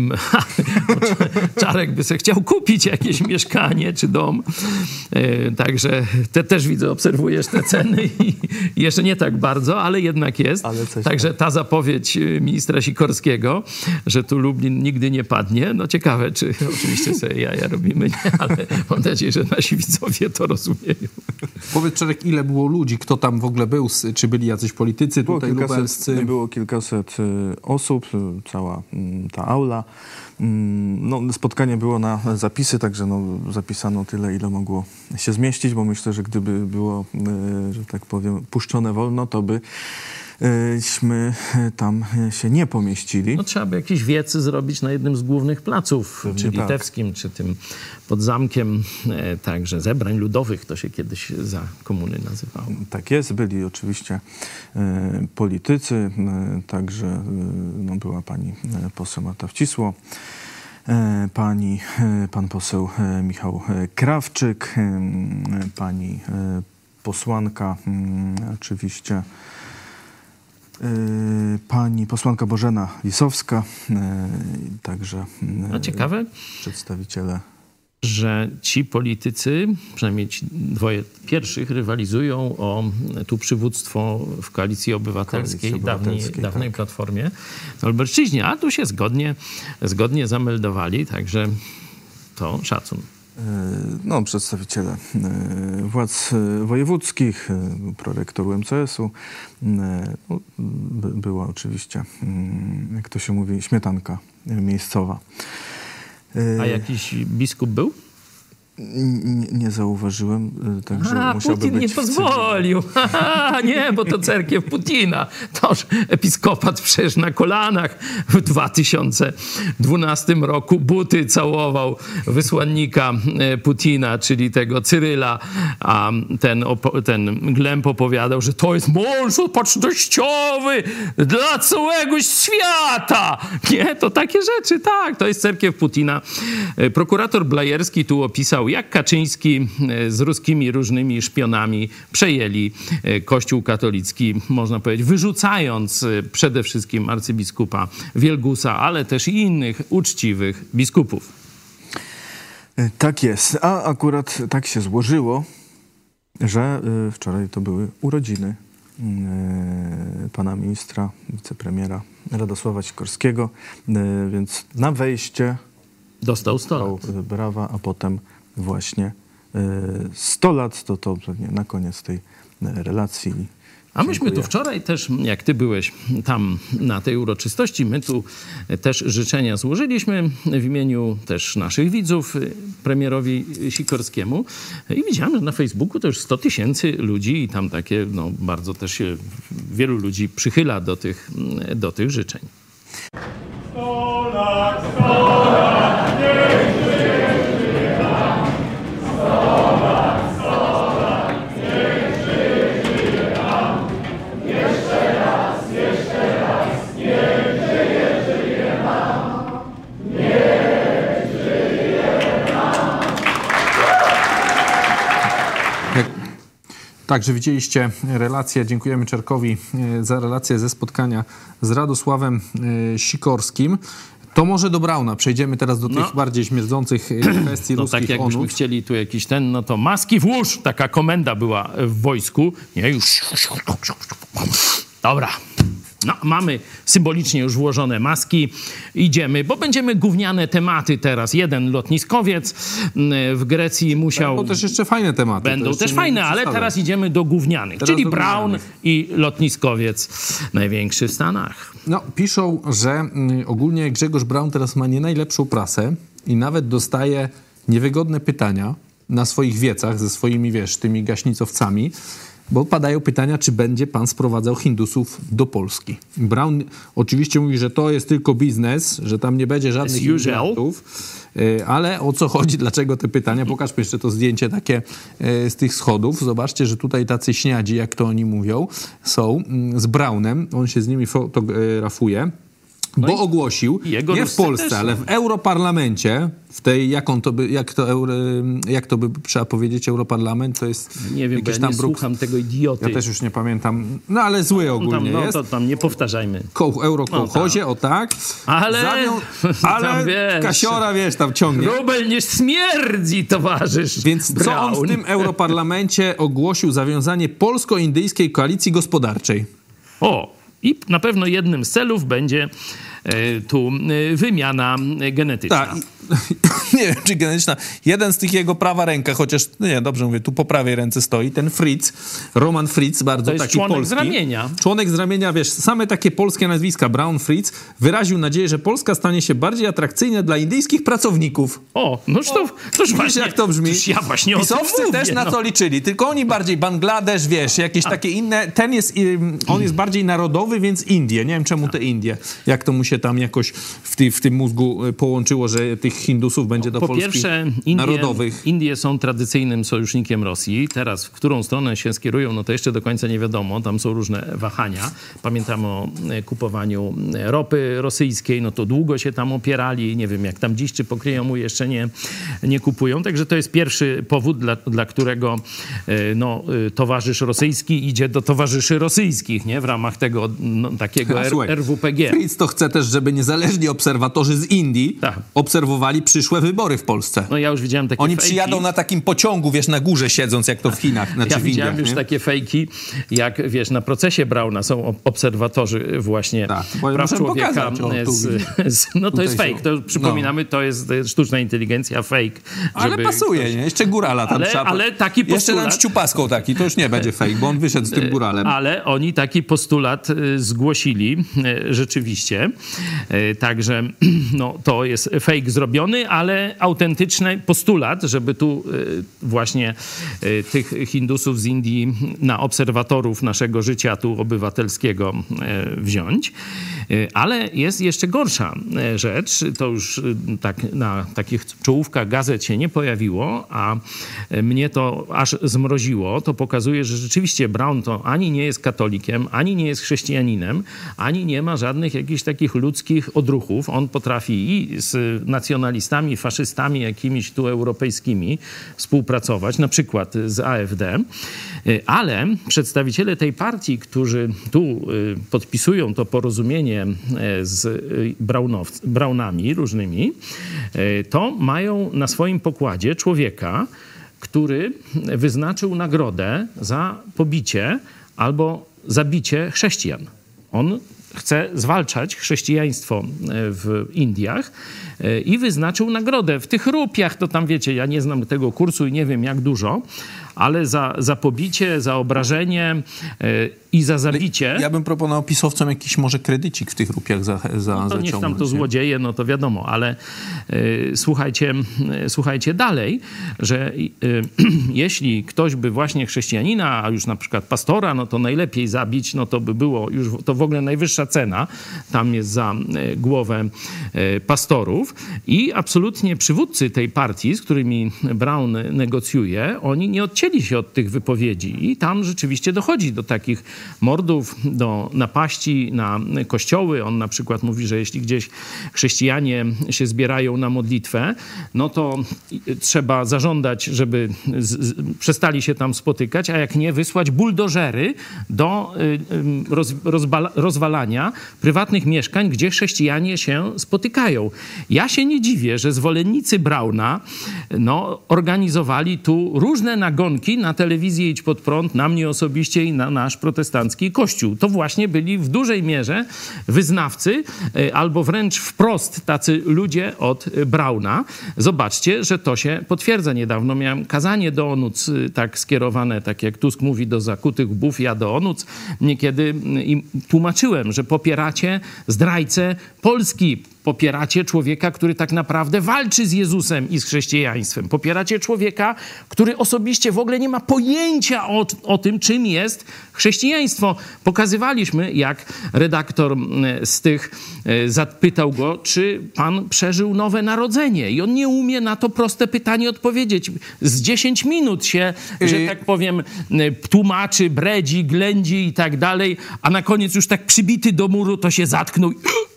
Czarek by sobie chciał kupić jakieś mieszkanie czy dom. Także te też widzę, obserwujesz te ceny i jeszcze nie tak bardzo, ale jednak jest. Ale Także ta zapowiedź ministra Sikorskiego, że tu Lublin nigdy nie padnie, no ciekawe, czy oczywiście sobie jaja robimy, nie, ale mam nadzieję, że nasi widzowie to rozumieją. Powiedz, Czarek, ile było ludzi, kto tam w ogóle był, czy byli jacyś politycy było tutaj kilkaset, lubelscy? Było kilkaset osób, cała ta aula. No, spotkanie było na zapisy, także no, zapisano tyle, ile mogło się zmieścić, bo myślę, że gdyby było, że tak powiem, puszczone wolno, to byśmy tam się nie pomieścili. No, trzeba by jakiś wiec zrobić na jednym z głównych placów, Pewnie czy tak. litewskim, czy tym pod zamkiem, także zebrań ludowych, to się kiedyś za komuny nazywało. Tak jest, byli oczywiście e, politycy, e, także e, no, była pani poseł Marta Wcisło, e, pani, e, pan poseł e, Michał Krawczyk, e, pani e, posłanka e, oczywiście pani posłanka Bożena Lisowska, także A ciekawe, przedstawiciele, że ci politycy, przynajmniej ci dwoje pierwszych, rywalizują o tu przywództwo w Koalicji Obywatelskiej, Koalicji dawniej, Obywatelskiej, dawnej tak. Platformie na Lubelszczyźnie, a tu się zgodnie, zgodnie zameldowali, także to szacun. no, przedstawiciele władz wojewódzkich, prorektor U M C S-u, no, by, była oczywiście, jak to się mówi, śmietanka miejscowa. A jakiś biskup był? Nie, nie zauważyłem, także A, musiałby Putin być nie pozwolił. Ha, nie, bo to cerkiew Putina. Toż episkopat przecież na kolanach w dwa tysiące dwunastym roku buty całował wysłannika Putina, czyli tego Cyryla, a ten, ten Glemp opowiadał, że to jest mąż opatrznościowy dla całego świata. Nie, to takie rzeczy, tak, to jest cerkiew Putina. Prokurator Blajerski tu opisał, jak Kaczyński z ruskimi różnymi szpionami przejęli Kościół katolicki, można powiedzieć, wyrzucając przede wszystkim arcybiskupa Wielgusa, ale też i innych uczciwych biskupów. Tak jest, a akurat tak się złożyło, że wczoraj to były urodziny pana ministra, wicepremiera Radosława Sikorskiego, więc na wejście dostał sto lat. Brawa, a potem właśnie sto lat, to to pewnie na koniec tej relacji. A myśmy tu wczoraj też, jak ty byłeś tam na tej uroczystości, my tu też życzenia złożyliśmy w imieniu też naszych widzów premierowi Sikorskiemu i widziałem, że na Facebooku to już sto tysięcy ludzi i tam takie, no bardzo też się wielu ludzi przychyla do tych, do tych życzeń. sto lat, sto lat, niech żyje, żyje nam. sto lat, sto lat, niech żyje, żyje nam. Jeszcze raz, jeszcze raz, niech żyje, żyje nam. Niech żyje nam. Także widzieliście relację. Dziękujemy Czerkowi za relację ze spotkania z Radosławem Sikorskim. To może do Brauna. Przejdziemy teraz do tych no. bardziej śmierdzących kwestii no, ruskich tak jakbyśmy onów. chcieli tu jakiś ten, no to maski włóż! Taka komenda była w wojsku. Nie, już... Dobra. No, mamy symbolicznie już włożone maski. Idziemy, bo będziemy gówniane tematy teraz. Jeden lotniskowiec w Grecji musiał... Będą też jeszcze fajne tematy. Będą też fajne, ale teraz idziemy do gównianych. Teraz czyli do Braun gównianych. i lotniskowiec największy w Stanach. No, piszą, że mm, ogólnie Grzegorz Braun teraz ma nie najlepszą prasę i nawet dostaje niewygodne pytania na swoich wiecach ze swoimi, wiesz, tymi gaśnicowcami, bo padają pytania, czy będzie pan sprowadzał Hindusów do Polski. Braun oczywiście mówi, że to jest tylko biznes, że tam nie będzie żadnych imigrantów, ale o co chodzi, dlaczego te pytania? Pokażmy jeszcze to zdjęcie takie z tych schodów. Zobaczcie, że tutaj tacy śniadzi, jak to oni mówią, są z Braunem. On się z nimi fotografuje. No bo ogłosił, jego nie w Ruscy Polsce, też ale w Europarlamencie, w tej, jak on to by, jak to, euro, jak to by trzeba powiedzieć, Europarlament, to jest Nie wiem, jakiś bo ja tam nie bruk... słucham tego idioty. Ja też już nie pamiętam, no ale zły ogólnie tam, no, jest. to tam nie powtarzajmy. Koł, eurokołchozie, o tak. Ale, Zawią... tam ale wiesz, kasiora, wiesz, tam ciągnie. Rubel nie śmierdzi, towarzysz Więc Braun. co on w tym Europarlamencie ogłosił? Zawiązanie polsko-indyjskiej koalicji gospodarczej. O, i na pewno jednym z celów będzie e, tu e, wymiana genetyczna. Tak. Nie wiem, czy genetyczna. Jeden z tych jego prawa ręka, chociaż, no nie, dobrze mówię, tu po prawej ręce stoi, ten Fritz, Roman Fritz, bardzo To jest taki członek polski. z ramienia. Członek z ramienia, wiesz, same takie polskie nazwiska, Braun, Fritz, wyraził nadzieję, że Polska stanie się bardziej atrakcyjna dla indyjskich pracowników. O, noż to, toż Wiesz, właśnie, jak to brzmi? toż ja właśnie o tym Pisowcy mówię, też na no. to liczyli, tylko oni bardziej Bangladesz, wiesz, jakieś takie inne, ten jest, ym, on jest bardziej narodowy, więc Indie, nie wiem czemu te Indie, jak to mu się tam jakoś w, ty, w tym mózgu y, połączyło, że tych Hindusów będzie do Po Polski pierwsze, Indie, narodowych. Indie są tradycyjnym sojusznikiem Rosji. Teraz, w którą stronę się skierują, no to jeszcze do końca nie wiadomo. Tam są różne wahania. Pamiętam o e, kupowaniu ropy rosyjskiej. No to długo się tam opierali. Nie wiem, jak tam dziś, czy pokryją mu, jeszcze nie, nie kupują. Także to jest pierwszy powód, dla, dla którego e, no, e, towarzysz rosyjski idzie do towarzyszy rosyjskich, nie? W ramach tego no, takiego R, Słuchaj, R W P G. Fritz to chce też, żeby niezależni obserwatorzy z Indii Tak. obserwowali przyszłe wybory w Polsce. No ja już widziałem takie Oni fejki. przyjadą na takim pociągu, wiesz, na górze siedząc, jak to w Chinach, znaczy Ja w widziałem Indiach, już nie? takie fejki, jak wiesz, na procesie Brauna są ob- obserwatorzy właśnie Tak, bo praw muszę człowieka. pokazać, o, tu z, widzisz. z, no to Tutaj jest fake, są. to przypominamy, to jest e, sztuczna inteligencja, fake. Ale żeby pasuje, ktoś- nie? Jeszcze górala tam Ale- trzeba... ale taki Jeszcze postulat- tam ściupaską taki, to już nie będzie fake, bo on wyszedł z tym góralem. Ale oni taki postulat y, zgłosili y, rzeczywiście. Y, Także no, to jest fake zrobiony, ale autentyczny postulat, żeby tu y, właśnie y, tych Hindusów z Indii na obserwatorów naszego życia tu obywatelskiego y, wziąć. Y, Ale jest jeszcze gorsza y, rzecz. To już y, tak na takich czołówkach gazet się nie pojawiło, a y, mnie to aż zmroziło. To pokazuje, że rzeczywiście Braun to ani nie jest katolikiem, ani nie jest chrześcijaninem, ani nie ma żadnych jakichś takich ludzkich odruchów. On potrafi i z nacjonalistami, faszystami jakimiś tu europejskimi współpracować, na przykład z A F D, ale przedstawiciele tej partii, którzy tu podpisują to porozumienie z Braunow- Braunami różnymi, to mają na swoim pokładzie człowieka, który wyznaczył nagrodę za pobicie albo zabicie chrześcijan. On chce zwalczać chrześcijaństwo w Indiach i wyznaczył nagrodę. W tych rupiach, to tam wiecie, ja nie znam tego kursu i nie wiem jak dużo, ale za, za pobicie, za obrażenie i za zabicie... Ja bym proponował pisowcom jakiś może kredycik w tych rupiach za, za No to niech tam to zaciągnąć, nie? złodzieje, no to wiadomo, ale y, słuchajcie, y, słuchajcie dalej, że y, jeśli ktoś by właśnie chrześcijanina, a już na przykład pastora, no to najlepiej zabić, no to by było już to w ogóle najwyższa cena, tam jest za y, głowę y, pastorów i absolutnie przywódcy tej partii, z którymi Braun negocjuje, oni nie odciekają odcięli się od tych wypowiedzi i tam rzeczywiście dochodzi do takich mordów, do napaści na kościoły. On na przykład mówi, że jeśli gdzieś chrześcijanie się zbierają na modlitwę, no to trzeba zażądać, żeby z, z, przestali się tam spotykać, a jak nie, wysłać buldożery do y, roz, rozbala, rozwalania prywatnych mieszkań, gdzie chrześcijanie się spotykają. Ja się nie dziwię, że zwolennicy Brauna no, organizowali tu różne nagonki na telewizję Idź Pod Prąd, na mnie osobiście i na nasz protestancki kościół. To właśnie byli w dużej mierze wyznawcy y, albo wręcz wprost tacy ludzie od Brauna. Zobaczcie, że to się potwierdza. Niedawno miałem kazanie do onuc, y, tak skierowane, tak jak Tusk mówi, do zakutych bów, ja do onuc. Niekiedy im tłumaczyłem, że popieracie zdrajcę Polski. Popieracie człowieka, który tak naprawdę walczy z Jezusem i z chrześcijaństwem. Popieracie człowieka, który osobiście w ogóle nie ma pojęcia o, o tym, czym jest chrześcijaństwo. Pokazywaliśmy, jak redaktor z tych zapytał go, czy pan przeżył nowe narodzenie. I on nie umie na to proste pytanie odpowiedzieć. Z dziesięć minut się, że tak powiem, tłumaczy, bredzi, ględzi i tak dalej, a na koniec już tak przybity do muru to się zatknął.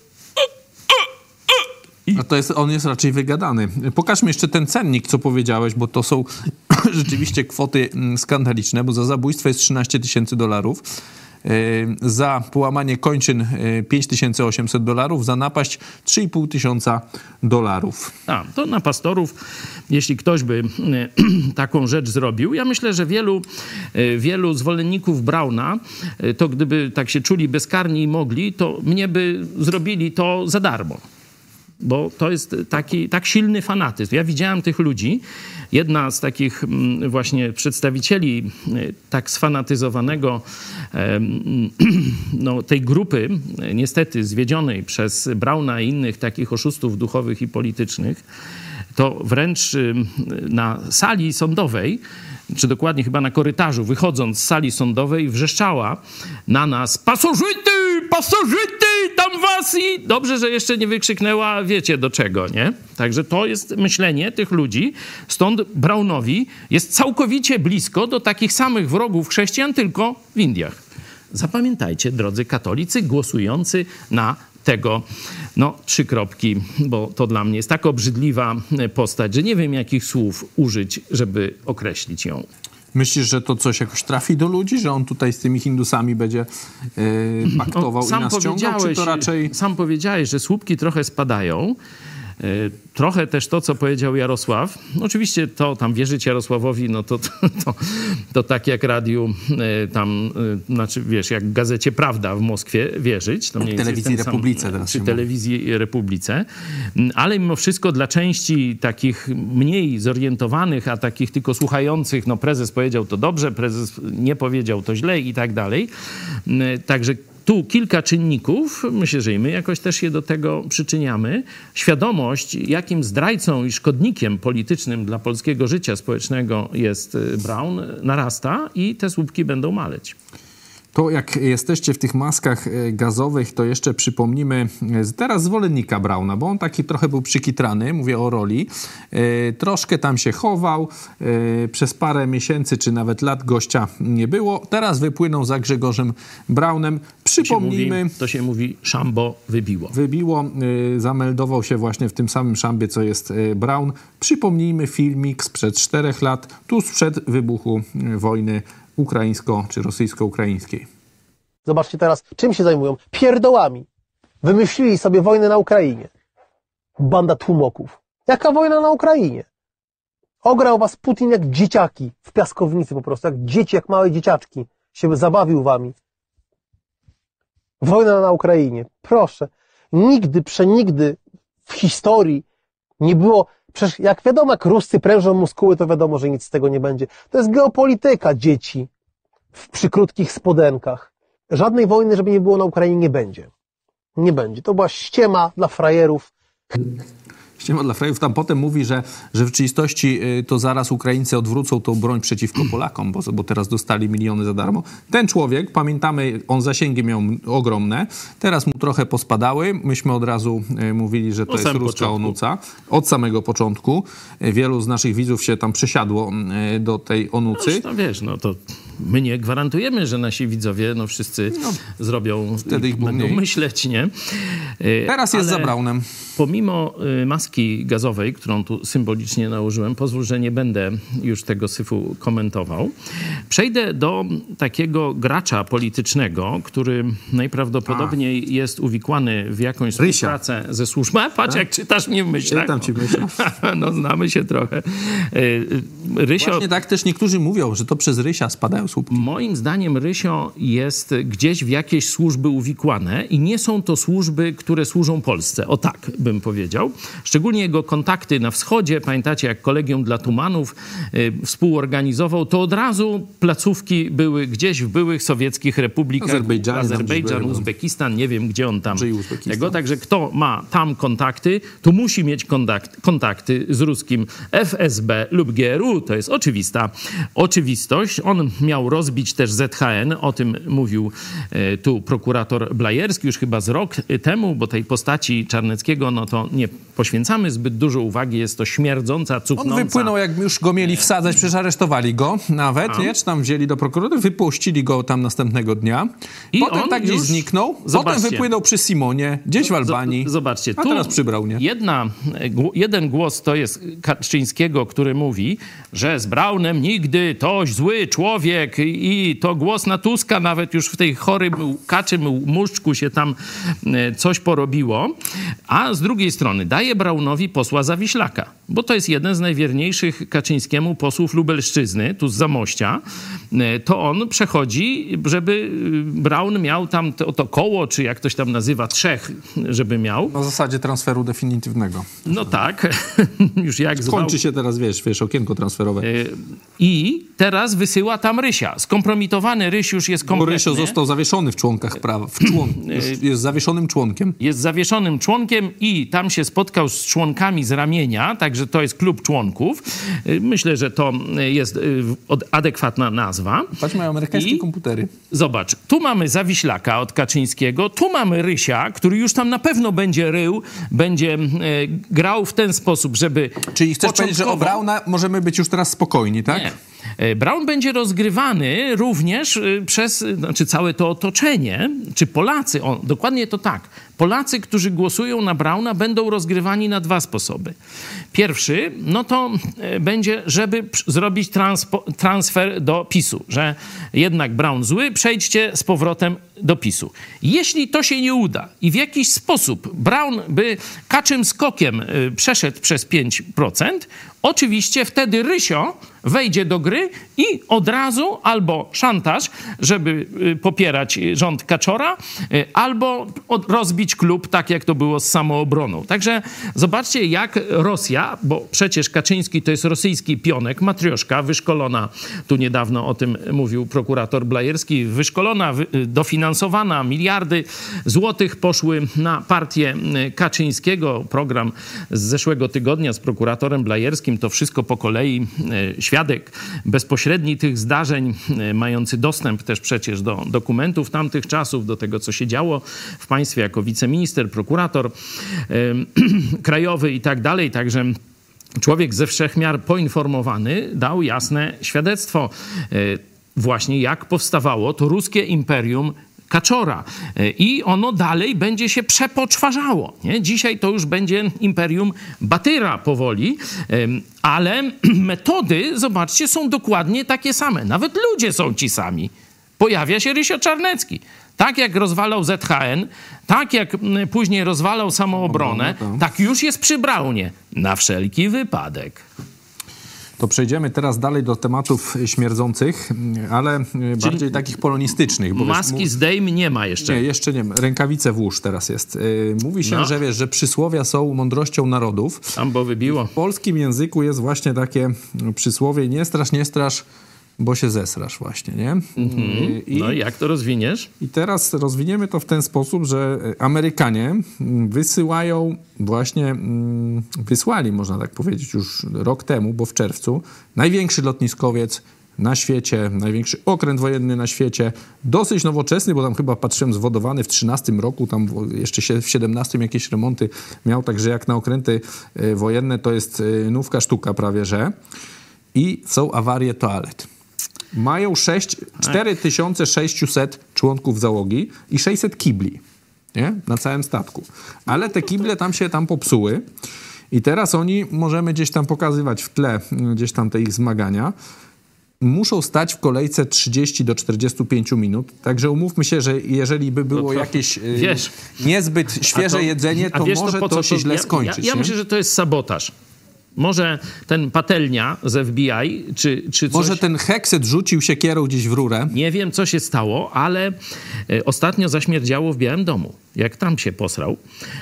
A to jest, on jest raczej wygadany. Pokażmy jeszcze ten cennik, co powiedziałeś, bo to są rzeczywiście kwoty skandaliczne, bo za zabójstwo jest trzynaście tysięcy dolarów, za połamanie kończyn pięć tysięcy osiemset dolarów, za napaść trzy i pół tysiąca dolarów. A, to na pastorów, jeśli ktoś by taką rzecz zrobił, ja myślę, że wielu, wielu zwolenników Brauna, to gdyby tak się czuli bezkarni i mogli, to mnie by zrobili to za darmo. Bo to jest taki tak silny fanatyzm. Ja widziałem tych ludzi. Jedna z takich właśnie przedstawicieli tak sfanatyzowanego no, tej grupy, niestety zwiedzionej przez Brauna i innych takich oszustów duchowych i politycznych, to wręcz na sali sądowej, czy dokładnie chyba na korytarzu, wychodząc z sali sądowej, wrzeszczała na nas: pasożyty, pasożyty, tam was! I dobrze, że jeszcze nie wykrzyknęła, wiecie do czego, nie? Także to jest myślenie tych ludzi. Stąd Braunowi jest całkowicie blisko do takich samych wrogów chrześcijan, tylko w Indiach. Zapamiętajcie, drodzy katolicy, głosujący na tego, no trzy kropki, bo to dla mnie jest tak obrzydliwa postać, że nie wiem, jakich słów użyć, żeby określić ją. Myślisz, że to coś jakoś trafi do ludzi, że on tutaj z tymi Hindusami będzie yy, paktował no, i nas ciągał, czy to raczej... Sam powiedziałeś, że słupki trochę spadają. Trochę też to, co powiedział Jarosław. Oczywiście to tam wierzyć Jarosławowi, no to, to, to, to tak jak radiu tam, znaczy wiesz, jak w gazecie Prawda w Moskwie wierzyć. To mniej Telewizji Republice teraz. Czy Telewizji Republice. Ale mimo wszystko dla części takich mniej zorientowanych, a takich tylko słuchających, no prezes powiedział to dobrze, prezes nie powiedział to źle i tak dalej. Także tu kilka czynników, myślę, że i my jakoś też się do tego przyczyniamy. Świadomość, jakim zdrajcą i szkodnikiem politycznym dla polskiego życia społecznego jest Braun, narasta i te słupki będą maleć. To jak jesteście w tych maskach gazowych, to jeszcze przypomnimy teraz zwolennika Brauna, bo on taki trochę był przykitrany, mówię o roli. E, troszkę tam się chował, e, przez parę miesięcy czy nawet lat gościa nie było. Teraz wypłynął za Grzegorzem Braunem. Przypomnijmy... To się mówi, to się mówi Szambo wybiło. Wybiło, e, zameldował się właśnie w tym samym szambie, co jest e, Braun. Przypomnijmy filmik sprzed czterech lat, tuż przed wybuchu e, wojny ukraińsko- czy rosyjsko-ukraińskiej. Zobaczcie teraz, czym się zajmują? Pierdołami. Wymyślili sobie wojnę na Ukrainie. Banda tłumoków. Jaka wojna na Ukrainie? Ograł was Putin jak dzieciaki w piaskownicy po prostu, jak dzieci, jak małe dzieciaczki. Się zabawił wami. Wojna na Ukrainie. Proszę. Nigdy, przenigdy w historii nie było... Przecież jak wiadomo, jak Ruscy prężą muskuły, to wiadomo, że nic z tego nie będzie. To jest geopolityka dzieci w przykrótkich spodenkach. Żadnej wojny, żeby nie było na Ukrainie, nie będzie. Nie będzie. To była ściema dla frajerów. Ściema dla frajów. Tam potem mówi, że, że w rzeczywistości to zaraz Ukraińcy odwrócą tą broń przeciwko Polakom, bo, bo teraz dostali miliony za darmo. Ten człowiek, pamiętamy, on zasięgi miał ogromne. Teraz mu trochę pospadały. Myśmy od razu mówili, że to jest ruska początku. onuca. Od samego początku. Wielu z naszych widzów się tam przesiadło do tej onucy. No, no wiesz, no to my nie gwarantujemy, że nasi widzowie, no wszyscy no, zrobią, wtedy ich będą mniej. myśleć, nie? Teraz jest Ale za Braunem. Pomimo maski gazowej, którą tu symbolicznie nałożyłem, pozwól, że nie będę już tego syfu komentował. Przejdę do takiego gracza politycznego, który najprawdopodobniej A. jest uwikłany w jakąś Rysia. współpracę ze służbą. Patrz, jak czytasz mnie w myślach. Czytam ci myślę. No, znamy się trochę. Rysio... Właśnie tak też niektórzy mówią, że to przez Rysia spadają słupki. Moim zdaniem Rysio jest gdzieś w jakieś służby uwikłane i nie są to służby, które służą Polsce. O tak bym powiedział. Szczególnie jego kontakty na wschodzie. Pamiętacie, jak Kolegium dla Tumanów y, współorganizował, to od razu placówki były gdzieś w byłych sowieckich republikach. Azerbejdżan, Azerbejdżan Uzbekistan, nie wiem gdzie on tam. Tego, także kto ma tam kontakty, to musi mieć kontakt, kontakty z ruskim F S B lub G R U. To jest oczywista oczywistość. On miał rozbić też Z H N. O tym mówił y, tu prokurator Blajerski już chyba z rok temu, bo tej postaci Czarneckiego no to nie poświęcamy zbyt dużo uwagi. Jest to śmierdząca, cuchnąca. On wypłynął, jak już go mieli wsadzać, przecież aresztowali go nawet, nie? Czy tam wzięli do prokuratury, wypuścili go tam następnego dnia. I potem on tak gdzieś już... zniknął. Zobaczcie. Potem wypłynął przy Simonie, gdzieś w Albanii. Zobaczcie. A tu teraz przybrał, nie? Jedna, jeden głos to jest Kaczyńskiego, który mówi, że z Braunem nigdy toś zły człowiek i to głos na Tuska nawet już w tej chorym kaczym muszczku się tam coś porobiło. A z drugiej strony daje Braunowi posła Zawiślaka, bo to jest jeden z najwierniejszych Kaczyńskiemu posłów Lubelszczyzny, tu z Zamościa. To on przechodzi, żeby Braun miał tam to, to koło, czy jak ktoś tam nazywa, trzech, żeby miał. Na zasadzie transferu definitywnego. No tak. Już jak zwał. Kończy się teraz, wiesz, wiesz, okienko transferowe. I teraz wysyła tam Rysia. Skompromitowany Ryś już jest kompletnie. Bo Rysio został zawieszony w członkach prawa. W człon... jest zawieszonym członkiem. Jest zawieszonym członkiem i tam się spotkał z członkami z ramienia, także to jest klub członków. Myślę, że to jest adekwatna nazwa. Patrz, mają amerykańskie I komputery. Zobacz, tu mamy Zawiślaka od Kaczyńskiego, tu mamy Rysia, który już tam na pewno będzie rył, będzie e, grał w ten sposób, żeby... Czyli chcesz powiedzieć, że o Brauna możemy być już teraz spokojni, tak? Nie. Braun będzie rozgrywany również przez, znaczy całe to otoczenie, czy Polacy, o, dokładnie to tak, Polacy, którzy głosują na Brauna, będą rozgrywani na dwa sposoby. Pierwszy, no to będzie, żeby zrobić transpo, transfer do PiSu, że jednak Braun zły, przejdźcie z powrotem do PiSu. Jeśli to się nie uda i w jakiś sposób Braun by kaczym skokiem przeszedł przez pięć procent, oczywiście wtedy Rysio wejdzie do gry i od razu albo szantaż, żeby popierać rząd Kaczora, albo rozbić klub, tak jak to było z samoobroną. Także zobaczcie, jak Rosja, bo przecież Kaczyński to jest rosyjski pionek, matrioszka, wyszkolona, tu niedawno o tym mówił prokurator Blajerski, wyszkolona, dofinansowana, miliardy złotych poszły na partię Kaczyńskiego. Program z zeszłego tygodnia z prokuratorem Blajerskim, to wszystko po kolei. Świadek bezpośredni tych zdarzeń, mający dostęp też przecież do dokumentów tamtych czasów, do tego, co się działo w państwie jako wiceminister, prokurator yy, krajowy i tak dalej. Także człowiek ze wszechmiar poinformowany dał jasne świadectwo yy, właśnie jak powstawało to ruskie imperium Kaczora. I ono dalej będzie się przepoczwarzało. Nie? Dzisiaj to już będzie imperium Batyra powoli, ale metody, zobaczcie, są dokładnie takie same. Nawet ludzie są ci sami. Pojawia się Rysio Czarnecki. Tak jak rozwalał Z H N, tak jak później rozwalał samoobronę, tak już jest przy Braunie. Na wszelki wypadek. To przejdziemy teraz dalej do tematów śmierdzących, ale Czyli bardziej takich polonistycznych. Bo maski wiesz, zdejm nie ma jeszcze. Nie, jeszcze nie ma. Rękawice włóż teraz jest. Mówi się, no. że wiesz, że przysłowia są mądrością narodów. Tam bo wybiło. W polskim języku jest właśnie takie przysłowie nie strasz, nie strasz, bo się zesrasz właśnie, nie? Mhm. I, no i jak to rozwiniesz? I teraz rozwiniemy to w ten sposób, że Amerykanie wysyłają właśnie, wysłali, można tak powiedzieć, już rok temu, bo w czerwcu, największy lotniskowiec na świecie, największy okręt wojenny na świecie, dosyć nowoczesny, bo tam chyba patrzyłem zwodowany w trzynastym roku, tam jeszcze w siedemnastym jakieś remonty miał, także jak na okręty wojenne to jest nówka sztuka prawie, że. I są awarie toalet. Mają cztery tysiące sześćset członków załogi i sześćset kibli, nie? Na całym statku. Ale te kible tam się tam popsuły i teraz oni, możemy gdzieś tam pokazywać w tle, gdzieś tam te ich zmagania, muszą stać w kolejce trzydzieści do czterdziestu pięciu minut. Także umówmy się, że jeżeli by było to, jakieś wiesz, niezbyt świeże to, jedzenie, to wiesz, może to, to się to, źle ja, skończyć. Ja, ja myślę, że to jest sabotaż. Może ten Patelnia z F B I, czy, czy coś... Może ten hekset rzucił siekierą gdzieś w rurę. Nie wiem, co się stało, ale e, ostatnio zaśmierdziało w Białym Domu, jak tam się posrał.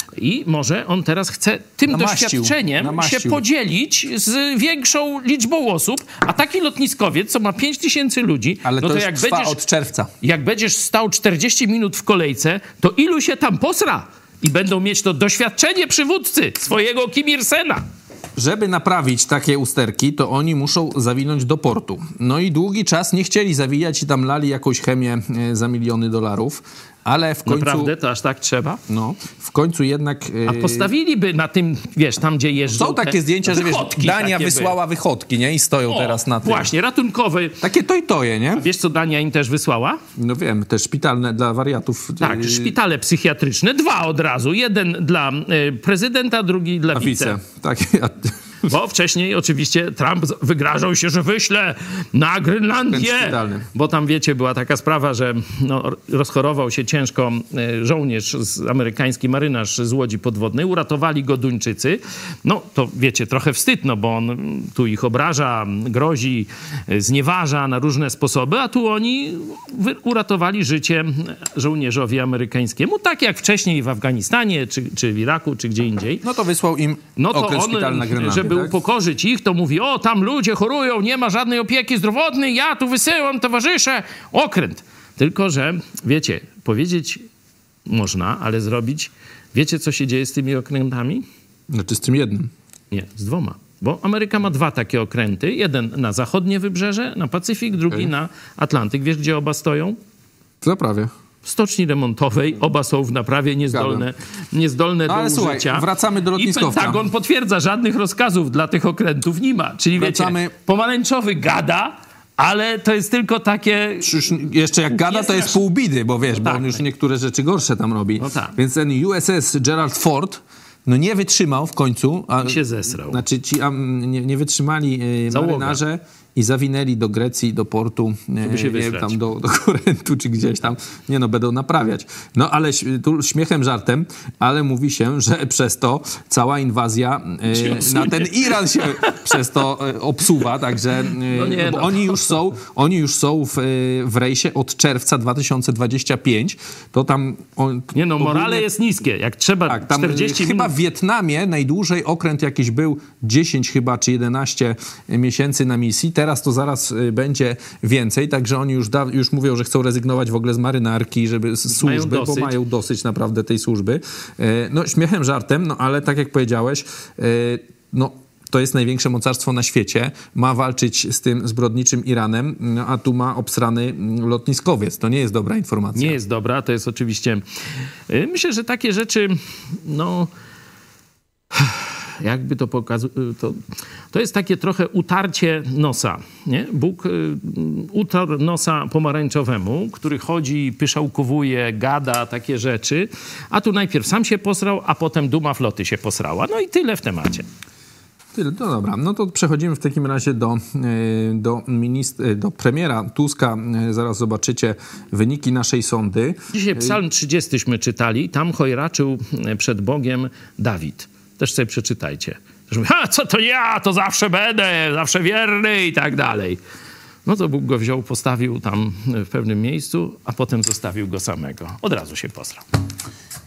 I może on teraz chce tym Namaścił, doświadczeniem namaścił. się podzielić z większą liczbą osób, a taki lotniskowiec, co ma pięć tysięcy ludzi, Ale no to, to już jak trwa będziesz, od czerwca. jak będziesz stał czterdzieści minut w kolejce, to ilu się tam posra? I będą mieć to doświadczenie przywódcy swojego Kim Il-sena. Żeby naprawić takie usterki, to oni muszą zawinąć do portu. No i długi czas nie chcieli zawijać i tam lali jakąś chemię e, za miliony dolarów, ale w końcu... Naprawdę? To aż tak trzeba? No, w końcu jednak... E, A postawiliby na tym, wiesz, tam gdzie jeżdżą... są takie te zdjęcia, że wiesz, wychodki Dania takie wysłała były. wychodki, nie? I stoją O, teraz na tym. Właśnie, ratunkowy. Takie to i toje, nie? Wiesz, co Dania im też wysłała? No wiem, te szpitalne dla wariatów. Tak, e, szpitale psychiatryczne, dwa od razu. Jeden dla y, prezydenta, drugi dla a wice. wice. Tak, a, Bo wcześniej oczywiście Trump wygrażał się, że wyśle na Grenlandię. Bo tam, wiecie, była taka sprawa, że no, rozchorował się ciężko żołnierz, z, amerykański marynarz z łodzi podwodnej. Uratowali go Duńczycy. No to, wiecie, trochę wstyd, no bo on tu ich obraża, grozi, znieważa na różne sposoby, a tu oni wy- uratowali życie żołnierzowi amerykańskiemu. Tak jak wcześniej w Afganistanie, czy, czy w Iraku, czy gdzie indziej. no to wysłał im No to okręt on, szpitalny na Grenlandię, żeby tak? upokorzyć ich, to mówi, o, tam ludzie chorują, nie ma żadnej opieki zdrowotnej, ja tu wysyłam, towarzysze, okręt. Tylko że, wiecie, powiedzieć można, ale zrobić... Wiecie, co się dzieje z tymi okrętami? Znaczy z tym jednym. Nie, z dwoma. Bo Ameryka ma dwa takie okręty. Jeden na zachodnie wybrzeże, na Pacyfik, drugi Okay. na Atlantyk. Wiesz, gdzie oba stoją? W zaprawie. W stoczni remontowej. Oba są w naprawie niezdolne, niezdolne do Ale użycia. słuchaj, wracamy do lotniskowca. I Pentagon potwierdza, żadnych rozkazów dla tych okrętów nie ma. Czyli Wracamy... wiecie, pomarańczowy gada, ale to jest tylko takie... Już jeszcze jak gada, Jest to jest nasz- pół bidy, bo wiesz, No bo tak. on już niektóre rzeczy gorsze tam robi. No tak. Więc ten U S S Gerald Ford no nie wytrzymał w końcu. A, I się zesrał. Znaczy ci a, nie, nie wytrzymali e, Załoga. marynarze i zawinęli do Grecji, do portu, e, Żeby się nie wiem, wysrać. tam do, do Korentu czy gdzieś tam. Nie no, będą naprawiać. No ale ś- tu śmiechem, żartem, ale mówi się, że przez to cała inwazja Się e, odsunie. na ten Iran się przez to e, obsuwa, także e, No nie, bo no. oni już są, oni już są w, w rejsie od czerwca dwa tysiące dwudziestego piątego. To tam... On, Nie no, morale ogólnie- jest niskie. Jak trzeba tak, tam czterdzieści chyba minut... w Wietnamie najdłużej okręt jakiś był dziesięć chyba, czy jedenaście miesięcy na misji. Teraz to zaraz y, będzie więcej, także oni już, da, już mówią, że chcą rezygnować w ogóle z marynarki, żeby z służby, bo dosyć. mają dosyć naprawdę tej służby. E, no śmiechem, żartem, no ale tak jak powiedziałeś, e, no to jest największe mocarstwo na świecie, ma walczyć z tym zbrodniczym Iranem, no, a tu ma obsrany mm, lotniskowiec. To nie jest dobra informacja. Nie jest dobra, to jest oczywiście... y, Myślę, że takie rzeczy, no... Jakby to pokazać, to, to jest takie trochę utarcie nosa, nie? Bóg y, utarł nosa pomarańczowemu, który chodzi, pyszałkowuje, gada, takie rzeczy, a tu najpierw sam się posrał, a potem duma floty się posrała. No i tyle w temacie. Tyle, no dobra, no to przechodzimy w takim razie do, e, do, ministr, do premiera Tuska. E, Zaraz zobaczycie wyniki naszej sądy. Dzisiaj psalm trzydziesty czytali, tam chojraczył przed Bogiem Dawid. Też sobie przeczytajcie. Że mówi, ha, co to ja, to zawsze będę, zawsze wierny i tak dalej. No to Bóg go wziął, postawił tam w pewnym miejscu, a potem zostawił go samego. Od razu się posrał.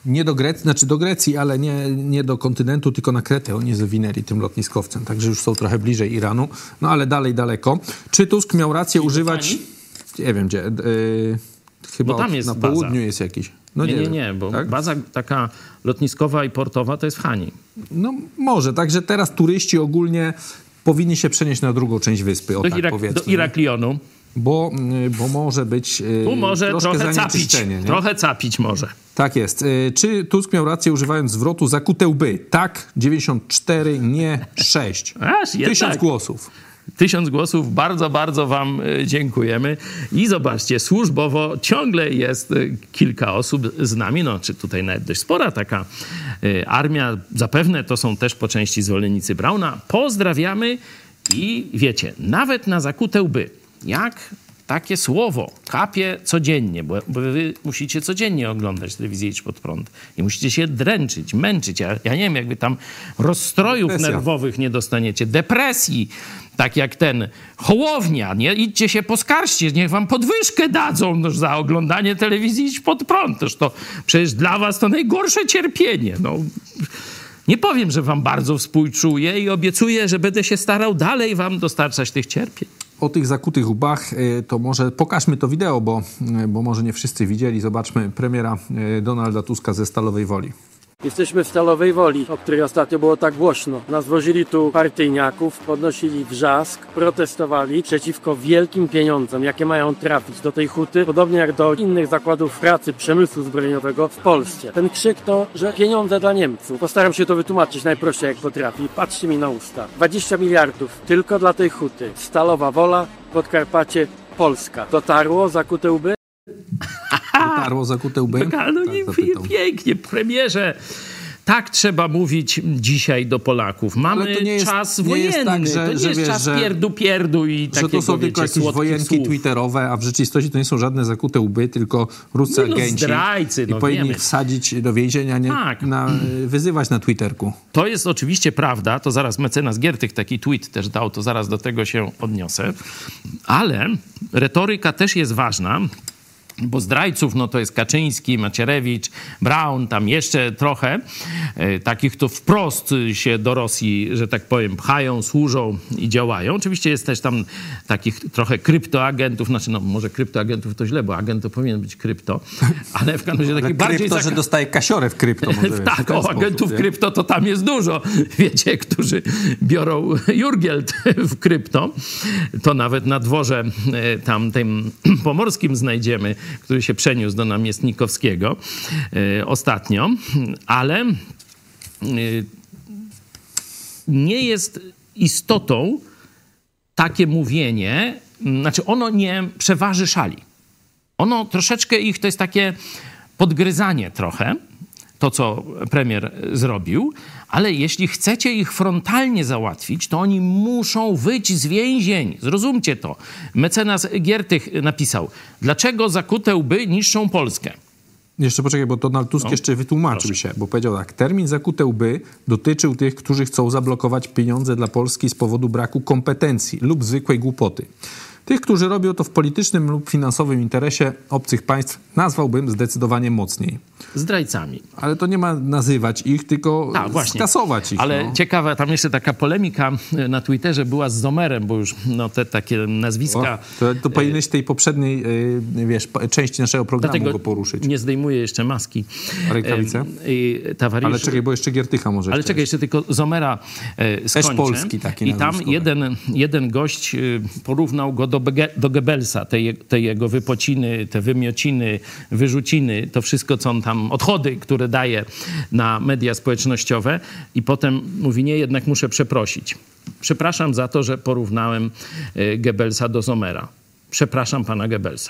Nie do Grecji, znaczy do Grecji, ale nie, nie do kontynentu, tylko na Kretę oni zawinęli tym lotniskowcem. Także już są trochę bliżej Iranu, no ale dalej daleko. Czy Tusk miał rację Czyli używać... Nie wiem gdzie. Yy, chyba Bo tam od, jest na baza. południu jest jakiś. No nie, nie, wiem, nie, bo tak? baza taka lotniskowa i portowa to jest w Hani. No może, także teraz turyści ogólnie powinni się przenieść na drugą część wyspy, o Do, tak Irak, powiedzmy. do Iraklionu. Bo, bo może być yy, Tu może troszkę trochę capić. zanieczyszczenie. Nie? Trochę capić może. Tak jest. Yy, czy Tusk miał rację używając zwrotu zakute łby? Tak, dziewięćdziesiąt cztery, nie sześć. Aż jednak. Tysiąc głosów. Tysiąc głosów, bardzo, bardzo wam y, dziękujemy. I zobaczcie, służbowo ciągle jest y, kilka osób z nami, no czy tutaj nawet dość spora taka y, armia. Zapewne to są też po części zwolennicy Brauna. Pozdrawiamy i wiecie, nawet na zakute łby, jak takie słowo kapie codziennie, bo, bo wy musicie codziennie oglądać telewizję Idź Pod Prąd i musicie się dręczyć, męczyć. Ja, ja nie wiem, jakby tam rozstrojów Depresja. nerwowych nie dostaniecie, depresji, tak jak ten Hołownia, nie? Idźcie się poskarżcie, niech wam podwyżkę dadzą no, za oglądanie telewizji Idź Pod Prąd. Toż to przecież dla was to najgorsze cierpienie. No, nie powiem, że wam bardzo współczuję i obiecuję, że będę się starał dalej wam dostarczać tych cierpień. O tych zakutych łbach y, to może pokażmy to wideo, bo, y, bo może nie wszyscy widzieli. Zobaczmy premiera y, Donalda Tuska ze Stalowej Woli. Jesteśmy w Stalowej Woli, o której ostatnio było tak głośno. Nas wozili tu partyjniaków, podnosili wrzask, protestowali przeciwko wielkim pieniądzom, jakie mają trafić do tej huty, podobnie jak do innych zakładów pracy przemysłu zbrojeniowego w Polsce. Ten krzyk to, że pieniądze dla Niemców. Postaram się to wytłumaczyć najprościej jak potrafi. Patrzcie mi na usta. dwadzieścia miliardów tylko dla tej huty. Stalowa Wola, Podkarpacie, Polska. Dotarło zakute łby? Dotarło zakute łby? Tak, no Tak nie, zapytał. pięknie, premierze. Tak trzeba mówić dzisiaj do Polaków. Mamy Ale to nie jest- czas nie wojenny, jest tak, że- to nie że jest wiesz, czas że- pierdu, pierdu i Że takiego, to są tylko wiecie, jakieś słodkich wojenki słów. twitterowe, a w rzeczywistości to nie są żadne zakute łby, tylko ruscy Nie no, agenci. zdrajcy, no I powinni wiemy. ich wsadzić do więzienia, nie Tak. na, wyzywać na Twitterku. To jest oczywiście prawda, to zaraz mecenas Giertych taki tweet też dał, to zaraz do tego się odniosę, ale retoryka też jest ważna, bo zdrajców, no to jest Kaczyński, Macierewicz, Braun, tam jeszcze trochę, e, takich to wprost się do Rosji, że tak powiem, pchają, służą i działają. Oczywiście jest też tam takich trochę kryptoagentów, znaczy no może kryptoagentów to źle, bo agent to powinien być krypto, ale w każdym razie takich bardziej... Krypto, że zaka- dostaje kasiorę w krypto. Może wiesz, w tak, ten o sposób, agentów nie? krypto to tam jest dużo. Wiecie, którzy biorą jurgielt w krypto. To nawet na dworze e, tam tym pomorskim znajdziemy, który się przeniósł do Namiestnikowskiego e, ostatnio. Ale e, nie jest istotą takie mówienie, znaczy ono nie przeważy szali. Ono troszeczkę ich, to jest takie podgryzanie trochę, to co premier zrobił, ale jeśli chcecie ich frontalnie załatwić, to oni muszą wyjść z więzień. Zrozumcie to. Mecenas Giertych napisał, dlaczego zakute łby niszczą Polskę? Jeszcze poczekaj, bo Donald Tusk No, jeszcze wytłumaczył proszę. się, bo powiedział tak, termin zakute łby dotyczył tych, którzy chcą zablokować pieniądze dla Polski z powodu braku kompetencji lub zwykłej głupoty. Tych, którzy robią to w politycznym lub finansowym interesie obcych państw, nazwałbym zdecydowanie mocniej. Zdrajcami. Ale to nie ma nazywać ich, tylko Tak, właśnie. skasować ich. Ale no. ciekawa, tam jeszcze taka polemika na Twitterze była z Zomerem, bo już no, te takie nazwiska... O, to, to powinieneś tej poprzedniej, yy, wiesz, po- części naszego programu Dlatego go poruszyć. nie zdejmuję jeszcze maski. Rękawice? Em, i Tawariusz, Ale czekaj, bo jeszcze Giertycha może Ale chcieć. czekaj, jeszcze tylko Zomera e, skończę. polski taki I tam nazwiskowy. jeden, jeden gość e, porównał go do, Bege, do Goebbelsa, te, je- te jego wypociny, te wymiociny, wyrzuciny, to wszystko, co on tam, odchody, które daje na media społecznościowe. I potem mówi, nie, jednak muszę przeprosić. Przepraszam za to, że porównałem e, Goebbelsa do Zomera. Przepraszam pana Goebbelsa.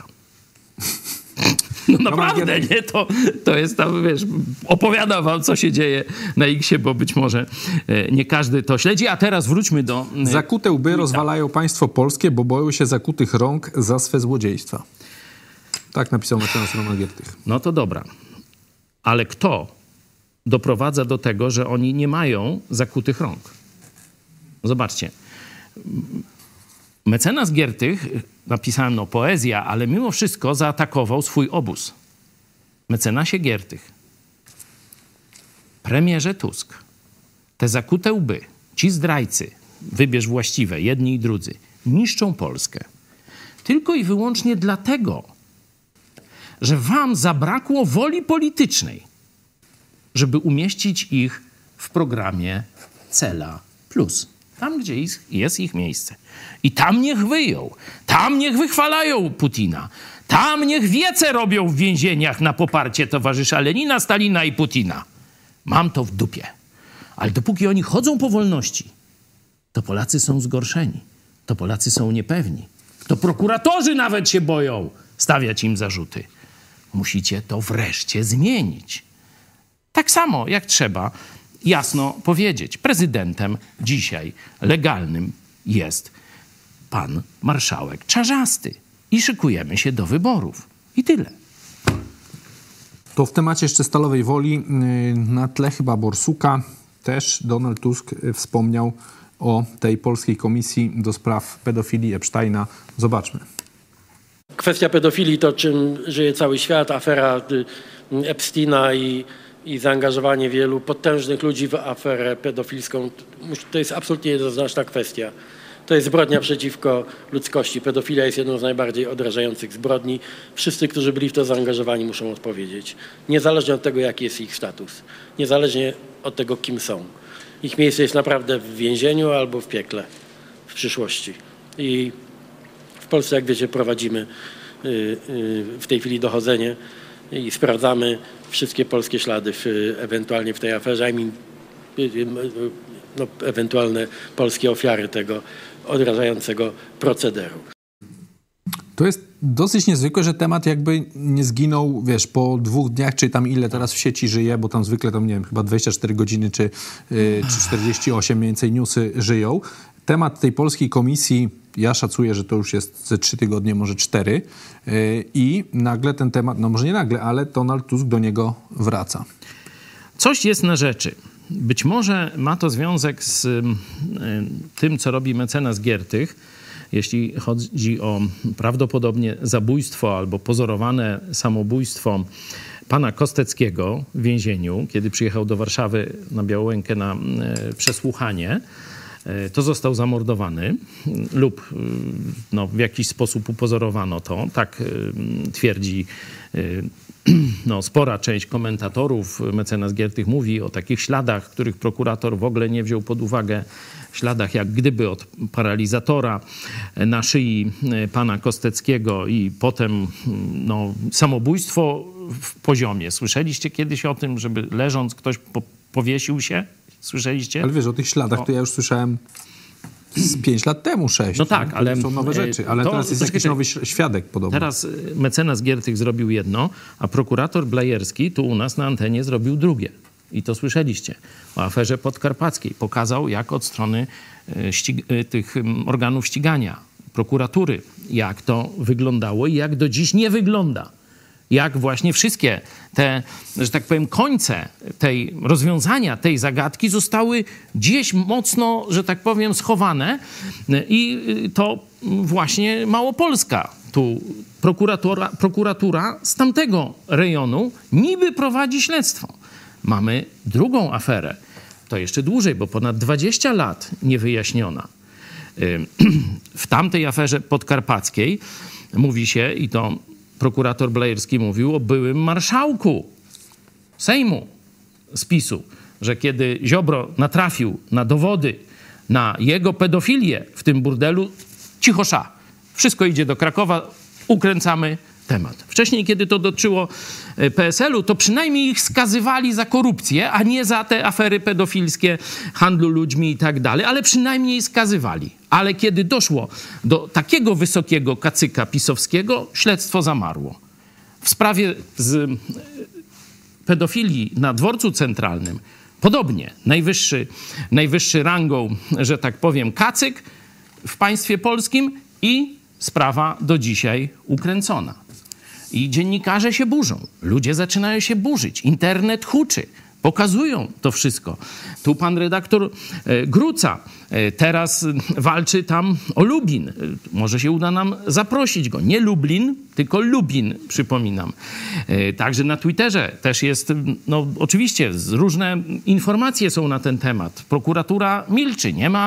No naprawdę, nie? To, to jest tam, wiesz, opowiadam wam, co się dzieje na X-ie, bo być może e, nie każdy to śledzi. A teraz wróćmy do... e, Zakute łby rozwalają państwo polskie, bo boją się zakutych rąk za swe złodziejstwa. Tak napisał mecenas Roman Giertych. No to dobra. Ale kto doprowadza do tego, że oni nie mają zakutych rąk? Zobaczcie. Mecenas Giertych, napisałem no poezja, ale mimo wszystko zaatakował swój obóz. Mecenasie Giertych. Premierze Tusk, te zakute łby, ci zdrajcy, wybierz właściwe, jedni i drudzy, niszczą Polskę. Tylko i wyłącznie dlatego, że wam zabrakło woli politycznej, żeby umieścić ich w programie Cela Plus. Tam, gdzie jest ich miejsce. I tam niech wyją. Tam niech wychwalają Putina. Tam niech wiece robią w więzieniach na poparcie towarzysza Lenina, Stalina i Putina. Mam to w dupie. Ale dopóki oni chodzą po wolności, to Polacy są zgorszeni. To Polacy są niepewni. To prokuratorzy nawet się boją stawiać im zarzuty. Musicie to wreszcie zmienić. Tak samo jak trzeba jasno powiedzieć. Prezydentem dzisiaj legalnym jest pan marszałek Czarzasty. I szykujemy się do wyborów. I tyle. To w temacie jeszcze Stalowej Woli na tle chyba Borsuka też Donald Tusk wspomniał o tej polskiej komisji do spraw pedofilii Epsteina. Zobaczmy. Kwestia pedofilii to, czym żyje cały świat, afera Epsteina i, i zaangażowanie wielu potężnych ludzi w aferę pedofilską. To jest absolutnie jednoznaczna kwestia. To jest zbrodnia przeciwko ludzkości. Pedofilia jest jedną z najbardziej odrażających zbrodni. Wszyscy, którzy byli w to zaangażowani, muszą odpowiedzieć. Niezależnie od tego, jaki jest ich status. Niezależnie od tego, kim są. Ich miejsce jest naprawdę w więzieniu albo w piekle w przyszłości. I w Polsce, jak wiecie, prowadzimy w tej chwili dochodzenie i sprawdzamy wszystkie polskie ślady w, ewentualnie w tej aferze, I mean, no, ewentualne polskie ofiary tego odrażającego procederu. To jest dosyć niezwykłe, że temat jakby nie zginął, wiesz, po dwóch dniach, czy tam ile teraz w sieci żyje, bo tam zwykle tam, nie wiem, chyba dwadzieścia cztery godziny, czy, yy, czy czterdzieści osiem mniej więcej newsy żyją. Temat tej polskiej komisji, ja szacuję, że to już jest ze trzy tygodnie, może cztery. Yy, I nagle ten temat, no może nie nagle, ale Donald Tusk do niego wraca. Coś jest na rzeczy. Być może ma to związek z y, tym, co robi mecenas Giertych, jeśli chodzi o prawdopodobnie zabójstwo albo pozorowane samobójstwo pana Kosteckiego w więzieniu, kiedy przyjechał do Warszawy na Białołękę na y, przesłuchanie. Y, to został zamordowany lub y, no, w jakiś sposób upozorowano to. Tak y, twierdzi y, No, spora część komentatorów. Mecenas Giertych mówi o takich śladach, których prokurator w ogóle nie wziął pod uwagę. Śladach jak gdyby od paralizatora na szyi pana Kosteckiego i potem no, samobójstwo w poziomie. Słyszeliście kiedyś o tym, żeby leżąc ktoś po- powiesił się? Słyszeliście? Ale wiesz, o tych śladach No. to ja już słyszałem z pięć lat temu, sześć. No tak, to ale... są nowe rzeczy, ale to, teraz jest jakiś nowy świadek podobno. Teraz mecenas Giertych zrobił jedno, a prokurator Blajerski tu u nas na antenie zrobił drugie. I to słyszeliście. O aferze podkarpackiej. Pokazał, jak od strony ścig- tych organów ścigania, prokuratury, jak to wyglądało i jak do dziś nie wygląda. Jak właśnie wszystkie te, że tak powiem, końce tej rozwiązania tej zagadki zostały gdzieś mocno, że tak powiem, schowane i to właśnie Małopolska. Tu prokuratura, prokuratura z tamtego rejonu niby prowadzi śledztwo. Mamy drugą aferę. To jeszcze dłużej, bo ponad dwadzieścia lat niewyjaśniona. W tamtej aferze podkarpackiej mówi się, i to prokurator Blajerski mówił o byłym marszałku Sejmu z PiSu, że kiedy Ziobro natrafił na dowody na jego pedofilię w tym burdelu, cichosza. Wszystko idzie do Krakowa, ukręcamy temat. Wcześniej, kiedy to dotyczyło P S L u, to przynajmniej ich skazywali za korupcję, a nie za te afery pedofilskie, handlu ludźmi i tak dalej, ale przynajmniej skazywali. Ale kiedy doszło do takiego wysokiego kacyka pisowskiego, śledztwo zamarło. W sprawie z pedofilii na dworcu centralnym podobnie. Najwyższy, najwyższy rangą, że tak powiem, kacyk w państwie polskim i sprawa do dzisiaj ukręcona. I dziennikarze się burzą. Ludzie zaczynają się burzyć. Internet huczy. Pokazują to wszystko. Tu pan redaktor Gruca teraz walczy tam o Lublin. Może się uda nam zaprosić go. Nie Lublin, tylko Lubin, przypominam. Także na Twitterze też jest, no oczywiście różne informacje są na ten temat. Prokuratura milczy, nie ma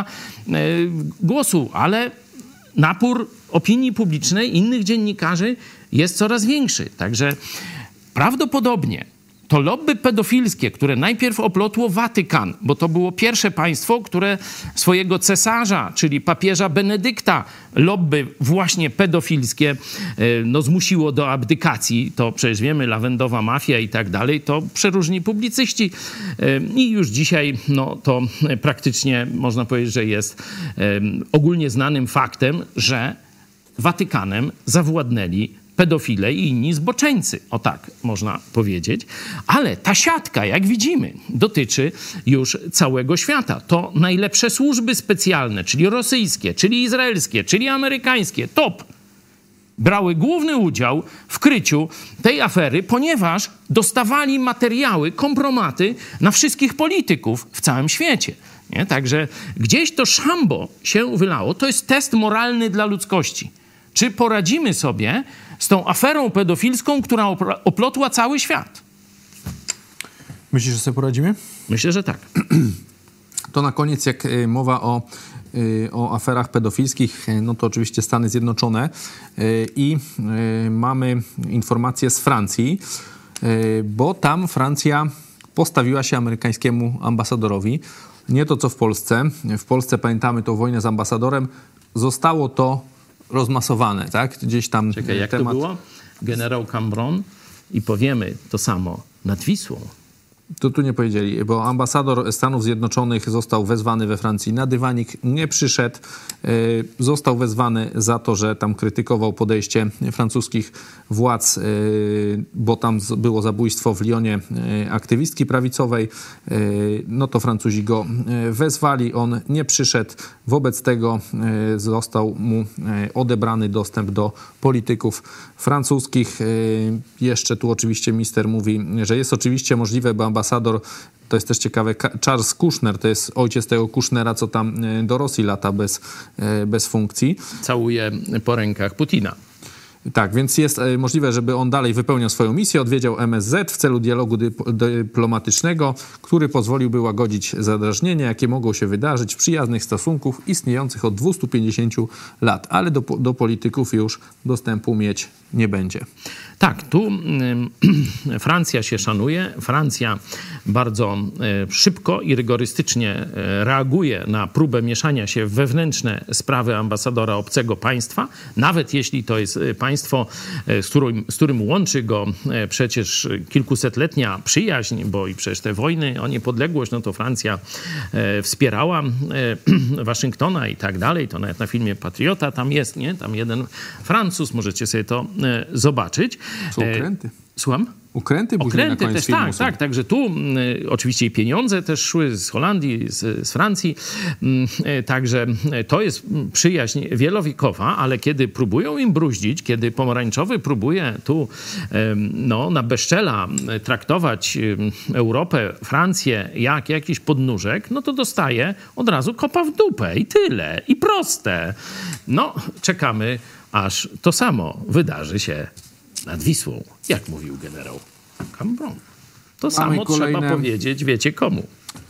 głosu, ale napór opinii publicznej, innych dziennikarzy jest coraz większy. Także prawdopodobnie to lobby pedofilskie, które najpierw oplotło Watykan, bo to było pierwsze państwo, które swojego cesarza, czyli papieża Benedykta, lobby właśnie pedofilskie no, zmusiło do abdykacji. To przecież wiemy, lawendowa mafia i tak dalej, to przeróżni publicyści. I już dzisiaj no, to praktycznie można powiedzieć, że jest ogólnie znanym faktem, że Watykanem zawładnęli pedofile i inni zboczeńcy, o tak można powiedzieć. Ale ta siatka, jak widzimy, dotyczy już całego świata. To najlepsze służby specjalne, czyli rosyjskie, czyli izraelskie, czyli amerykańskie, top, brały główny udział w kryciu tej afery, ponieważ dostawali materiały, kompromaty na wszystkich polityków w całym świecie. Nie? Także gdzieś to szambo się wylało. To jest test moralny dla ludzkości. Czy poradzimy sobie z tą aferą pedofilską, która oplotła cały świat? Myślisz, że sobie poradzimy? Myślę, że tak. To na koniec, jak mowa o, o aferach pedofilskich, no to oczywiście Stany Zjednoczone i mamy informacje z Francji, bo tam Francja postawiła się amerykańskiemu ambasadorowi. Nie to, co w Polsce. W Polsce, pamiętamy tą wojnę z ambasadorem, zostało to rozmasowane, tak? Gdzieś tam Czekaj, jak temat... to było? Generał Cambron i powiemy to samo nad Wisłą. To tu nie powiedzieli, bo ambasador Stanów Zjednoczonych został wezwany we Francji na dywanik, nie przyszedł. Został wezwany za to, że tam krytykował podejście francuskich władz, bo tam było zabójstwo w Lyonie aktywistki prawicowej. No to Francuzi go wezwali, on nie przyszedł. Wobec tego został mu odebrany dostęp do polityków francuskich. Jeszcze tu oczywiście minister mówi, że jest oczywiście możliwe, bo ambasador, to jest też ciekawe, Charles Kushner, to jest ojciec tego Kushnera, co tam do Rosji lata bez, bez funkcji. Całuje po rękach Putina. Tak, więc jest możliwe, żeby on dalej wypełniał swoją misję. Odwiedział M S Z w celu dialogu dyplomatycznego, który pozwoliłby łagodzić zadrażnienia, jakie mogą się wydarzyć w przyjaznych stosunkach istniejących od dwieście pięćdziesiąt lat. Ale do, do polityków już dostępu mieć nie będzie. Tak, tu y, Francja się szanuje. Francja bardzo y, szybko i rygorystycznie y, reaguje na próbę mieszania się w wewnętrzne sprawy ambasadora obcego państwa, nawet jeśli to jest państwo, y, z, którym, z którym łączy go y, przecież kilkusetletnia przyjaźń, bo i przecież te wojny o niepodległość, no to Francja y, wspierała y, Waszyngtona i tak dalej. To nawet na filmie Patriota tam jest, nie? Tam jeden Francuz, możecie sobie to y, zobaczyć. Są ukręty. Słucham? Ukręty później Okręty na koniec też, filmu tak, są. tak. Także tu y, oczywiście i pieniądze też szły z Holandii, z, z Francji. Y, także to jest przyjaźń wielowiekowa, ale kiedy próbują im bruździć, kiedy pomarańczowy próbuje tu y, no, na bezczela traktować y, Europę, Francję jak jakiś podnóżek, no to dostaje od razu kopa w dupę i tyle. I proste. No, czekamy, aż to samo wydarzy się nad Wisłą, jak mówił generał Cambron. To samo kolejne... trzeba powiedzieć, wiecie komu.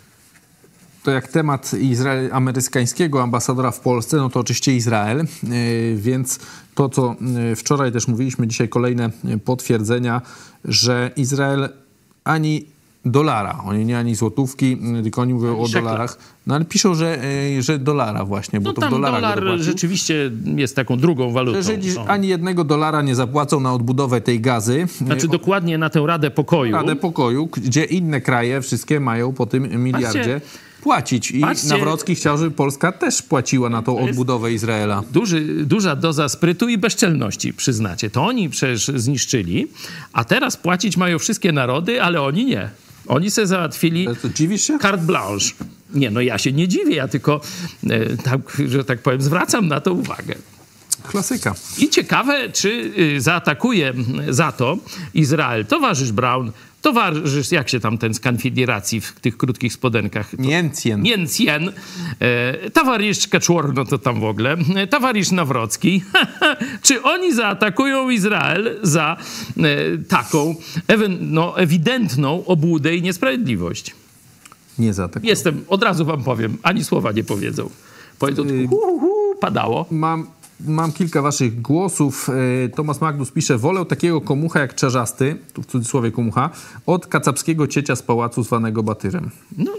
To jak temat Izrael, amerykańskiego ambasadora w Polsce, no to oczywiście Izrael, yy, więc to, co yy, wczoraj też mówiliśmy, dzisiaj kolejne potwierdzenia, że Izrael ani dolara, oni nie ani złotówki, tylko oni mówią o dolarach. No ale piszą, że, że dolara właśnie, bo no to tam w dolarach dolar dopłacił. Rzeczywiście jest taką drugą walutą. Że Żydzi no. ani jednego dolara nie zapłacą na odbudowę tej gazy. Znaczy dokładnie na tę Radę Pokoju. Radę Pokoju, gdzie inne kraje wszystkie mają po tym miliardzie Patrzcie, płacić. I patrzcie, Nawrocki chciał, żeby Polska też płaciła na tą odbudowę Izraela. Duży, duża doza sprytu i bezczelności, przyznacie. To oni przecież zniszczyli, a teraz płacić mają wszystkie narody, ale oni nie. Oni sobie załatwili To dziwisz się? carte blanche. Nie, no ja się nie dziwię, ja tylko, e, tak, że tak powiem, zwracam na to uwagę. Klasyka. I ciekawe, czy y, zaatakuje za to Izrael towarzysz Braun, towarzysz, jak się tam ten z Konfederacji w tych krótkich spodenkach? Mięcjen. Mięcjen. E, towarzysz Kaczorno to tam w ogóle. E, towarzysz Nawrocki. Czy oni zaatakują Izrael za e, taką ewen, no, ewidentną obłudę i niesprawiedliwość? Nie zaatakują. Jestem, od razu wam powiem, ani słowa nie powiedzą. Powiedzą, hu, hu, hu, padało. Mam, mam kilka waszych głosów. Tomasz Magnus pisze, wolę takiego komucha jak Czarzasty, tu w cudzysłowie komucha, od kacapskiego ciecia z pałacu zwanego Batyrem. No,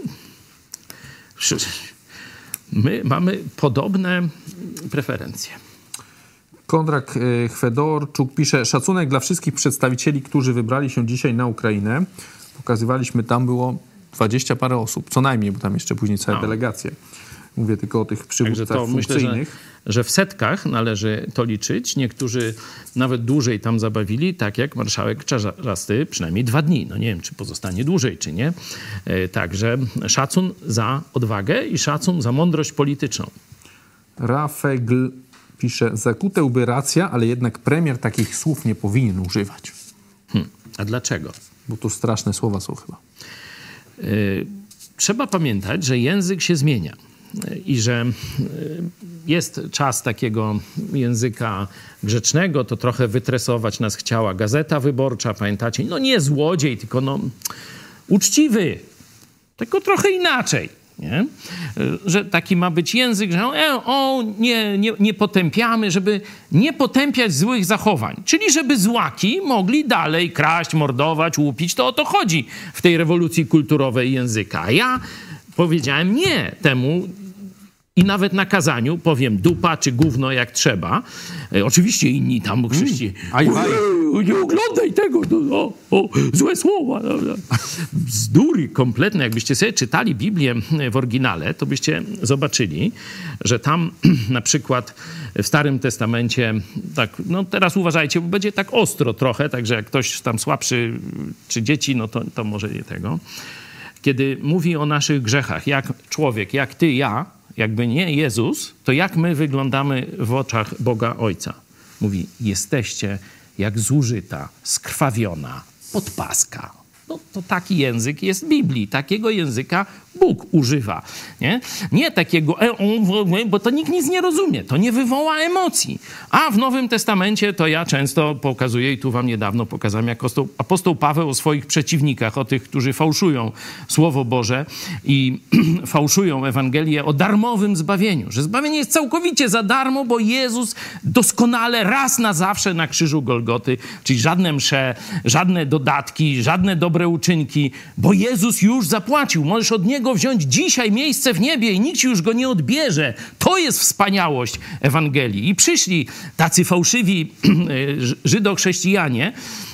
my mamy podobne preferencje. Konrad Chwedorczuk pisze, szacunek dla wszystkich przedstawicieli, którzy wybrali się dzisiaj na Ukrainę. Pokazywaliśmy, tam było dwadzieścia parę osób, co najmniej, bo tam jeszcze później całe no. delegacje. Mówię tylko o tych przywódcach to funkcyjnych. Myślę, że, że w setkach należy to liczyć. Niektórzy nawet dłużej tam zabawili, tak jak marszałek Czarzasty, przynajmniej dwa dni. No nie wiem, czy pozostanie dłużej, czy nie. Także szacun za odwagę i szacun za mądrość polityczną. Rafegl pisze, zakute łby racja, ale jednak premier takich słów nie powinien używać. Hmm. A dlaczego? Bo to straszne słowa są chyba. Yy, trzeba pamiętać, że język się zmienia. I że jest czas takiego języka grzecznego, to trochę wytresować nas chciała Gazeta Wyborcza, pamiętacie? No nie złodziej, tylko no uczciwy, tylko trochę inaczej, nie? Że taki ma być język, że e, o, nie, nie, nie potępiamy, żeby nie potępiać złych zachowań. Czyli żeby złaki mogli dalej kraść, mordować, łupić. To o to chodzi w tej rewolucji kulturowej języka. A ja powiedziałem nie temu i nawet na kazaniu powiem dupa czy gówno jak trzeba. E, oczywiście inni tam chrześcijanie. Mm, nie oglądaj tego, no, o, o, złe słowa. Bzdury kompletne. Jakbyście sobie czytali Biblię w oryginale, to byście zobaczyli, że tam na przykład w Starym Testamencie, tak, no teraz uważajcie, bo będzie tak ostro trochę, także jak ktoś tam słabszy czy dzieci, no to, to może nie tego. Kiedy mówi o naszych grzechach, jak człowiek, jak ty, ja, jakby nie Jezus, to jak my wyglądamy w oczach Boga Ojca? Mówi, jesteście jak zużyta, skrwawiona podpaska. No to taki język jest w Biblii. Takiego języka Bóg używa. Nie, nie takiego, bo to nikt nic nie rozumie. To nie wywoła emocji. A w Nowym Testamencie to ja często pokazuję, i tu wam niedawno pokazałem, jak apostoł Paweł o swoich przeciwnikach, o tych, którzy fałszują Słowo Boże i fałszują Ewangelię o darmowym zbawieniu. Że zbawienie jest całkowicie za darmo, bo Jezus doskonale raz na zawsze na krzyżu Golgoty, czyli żadne msze, żadne dodatki, żadne dobre uczynki, bo Jezus już zapłacił. Możesz od Niego wziąć dzisiaj miejsce w niebie i nikt ci już go nie odbierze. To jest wspaniałość Ewangelii. I przyszli tacy fałszywi żydochrześcijanie,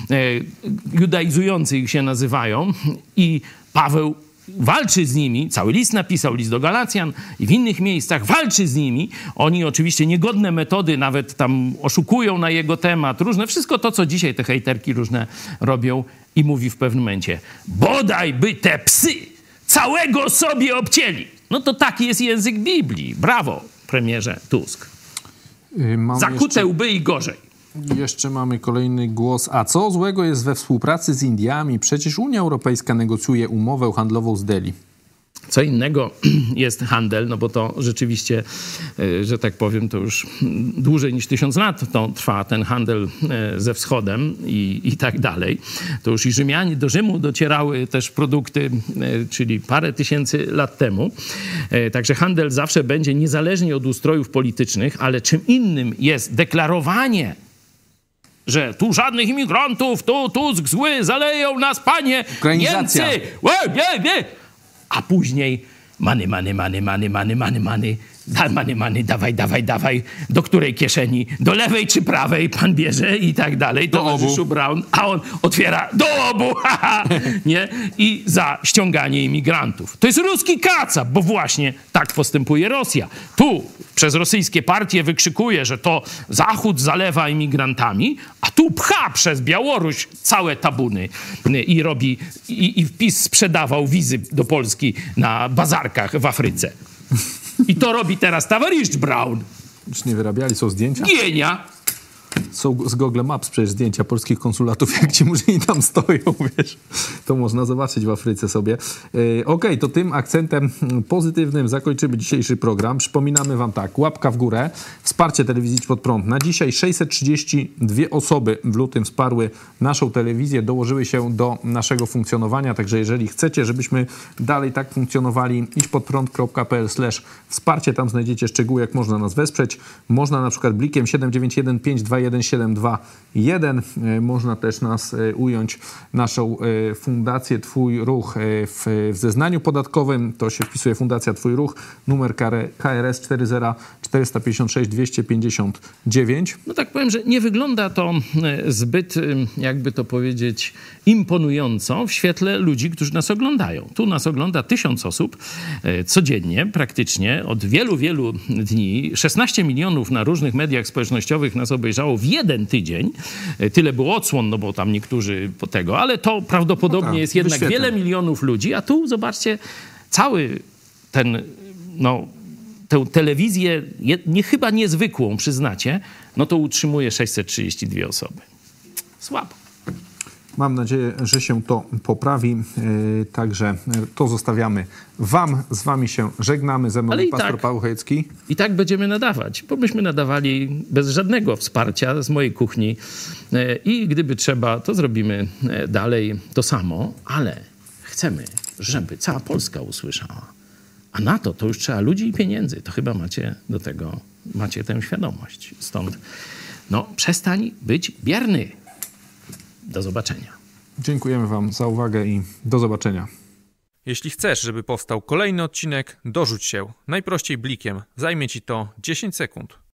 judaizujący ich się nazywają, i Paweł walczy z nimi, cały list napisał, list do Galacjan i w innych miejscach, walczy z nimi. Oni oczywiście niegodne metody, nawet tam oszukują na jego temat, różne, wszystko to, co dzisiaj te hejterki różne robią, i mówi w pewnym momencie, bodaj by te psy całego sobie obcięli. No to taki jest język Biblii. Brawo, premierze Tusk. Mam Zakute jeszcze, łby i gorzej. Jeszcze mamy kolejny głos. A co złego jest we współpracy z Indiami? Przecież Unia Europejska negocjuje umowę handlową z Delhi. Co innego jest handel, no bo to rzeczywiście, że tak powiem, to już dłużej niż tysiąc lat to trwa ten handel ze wschodem i, i tak dalej. To już i Rzymianie, do Rzymu docierały też produkty, czyli parę tysięcy lat temu. Także handel zawsze będzie niezależnie od ustrojów politycznych, ale czym innym jest deklarowanie, że tu żadnych imigrantów, tu Tusk zły, zaleją nas, panie, Niemcy, łe, nie, nie. A później many, many, many, many, many, many, many, da, many, many, dawaj, dawaj, dawaj, do której kieszeni, do lewej czy prawej pan bierze i tak dalej, do obu. Brown, a on otwiera do obu, haha, nie? I za ściąganie imigrantów. To jest ruski kacap, bo właśnie tak postępuje Rosja. Tu przez rosyjskie partie wykrzykuje, że to Zachód zalewa imigrantami, a tu pcha przez Białoruś całe tabuny i robi, i, i PiS sprzedawał wizy do Polski na bazarkach w Afryce. I to robi teraz towarzysz Brown. Już nie wyrabiali, są zdjęcia? Gienia. Są z Google Maps przecież zdjęcia polskich konsulatów, jak ci murzyni tam stoją, wiesz. To można zobaczyć w Afryce sobie. E, Okej, okay, to tym akcentem pozytywnym zakończymy dzisiejszy program. Przypominamy wam tak, łapka w górę, wsparcie telewizji Idź Pod Prąd. Na dzisiaj sześćset trzydzieści dwie osoby w lutym wsparły naszą telewizję, dołożyły się do naszego funkcjonowania, także jeżeli chcecie, żebyśmy dalej tak funkcjonowali, idźpodprąd.pl slash wsparcie, tam znajdziecie szczegóły, jak można nas wesprzeć. Można na przykład blikiem siedem dziewięć jeden pięć dwa jeden siedem dwa jeden. Można też nas ująć, naszą fundację Twój Ruch w, w zeznaniu podatkowym. To się wpisuje Fundacja Twój Ruch, numer K R S cztery zero cztery pięć sześć dwieście pięćdziesiąt dziewięć. No tak powiem, że nie wygląda to zbyt, jakby to powiedzieć, imponująco w świetle ludzi, którzy nas oglądają. Tu nas ogląda tysiąc osób codziennie, praktycznie od wielu, wielu dni. szesnaście milionów na różnych mediach społecznościowych nas obejrzało w jeden tydzień. Tyle było odsłon, no bo tam niektórzy po tego, ale to prawdopodobnie no tak, jest jednak wyświetlę. wiele milionów ludzi, a tu zobaczcie, cały ten, no, tę telewizję, nie, chyba niezwykłą, przyznacie, no to utrzymuje sześćset trzydzieści dwie osoby. Słabo. Mam nadzieję, że się to poprawi. Yy, także to zostawiamy wam. Z wami się żegnamy. Ze mną Ale pastor tak, Paweł Chojecki. I tak będziemy nadawać, bo myśmy nadawali bez żadnego wsparcia z mojej kuchni. Yy, I gdyby trzeba, to zrobimy dalej to samo. Ale chcemy, żeby cała Polska usłyszała. A na to to już trzeba ludzi i pieniędzy. To chyba macie do tego, macie tę świadomość. Stąd no, przestań być bierny. Do zobaczenia. Dziękujemy wam za uwagę i do zobaczenia. Jeśli chcesz, żeby powstał kolejny odcinek, dorzuć się. Najprościej blikiem. Zajmie ci to dziesięć sekund.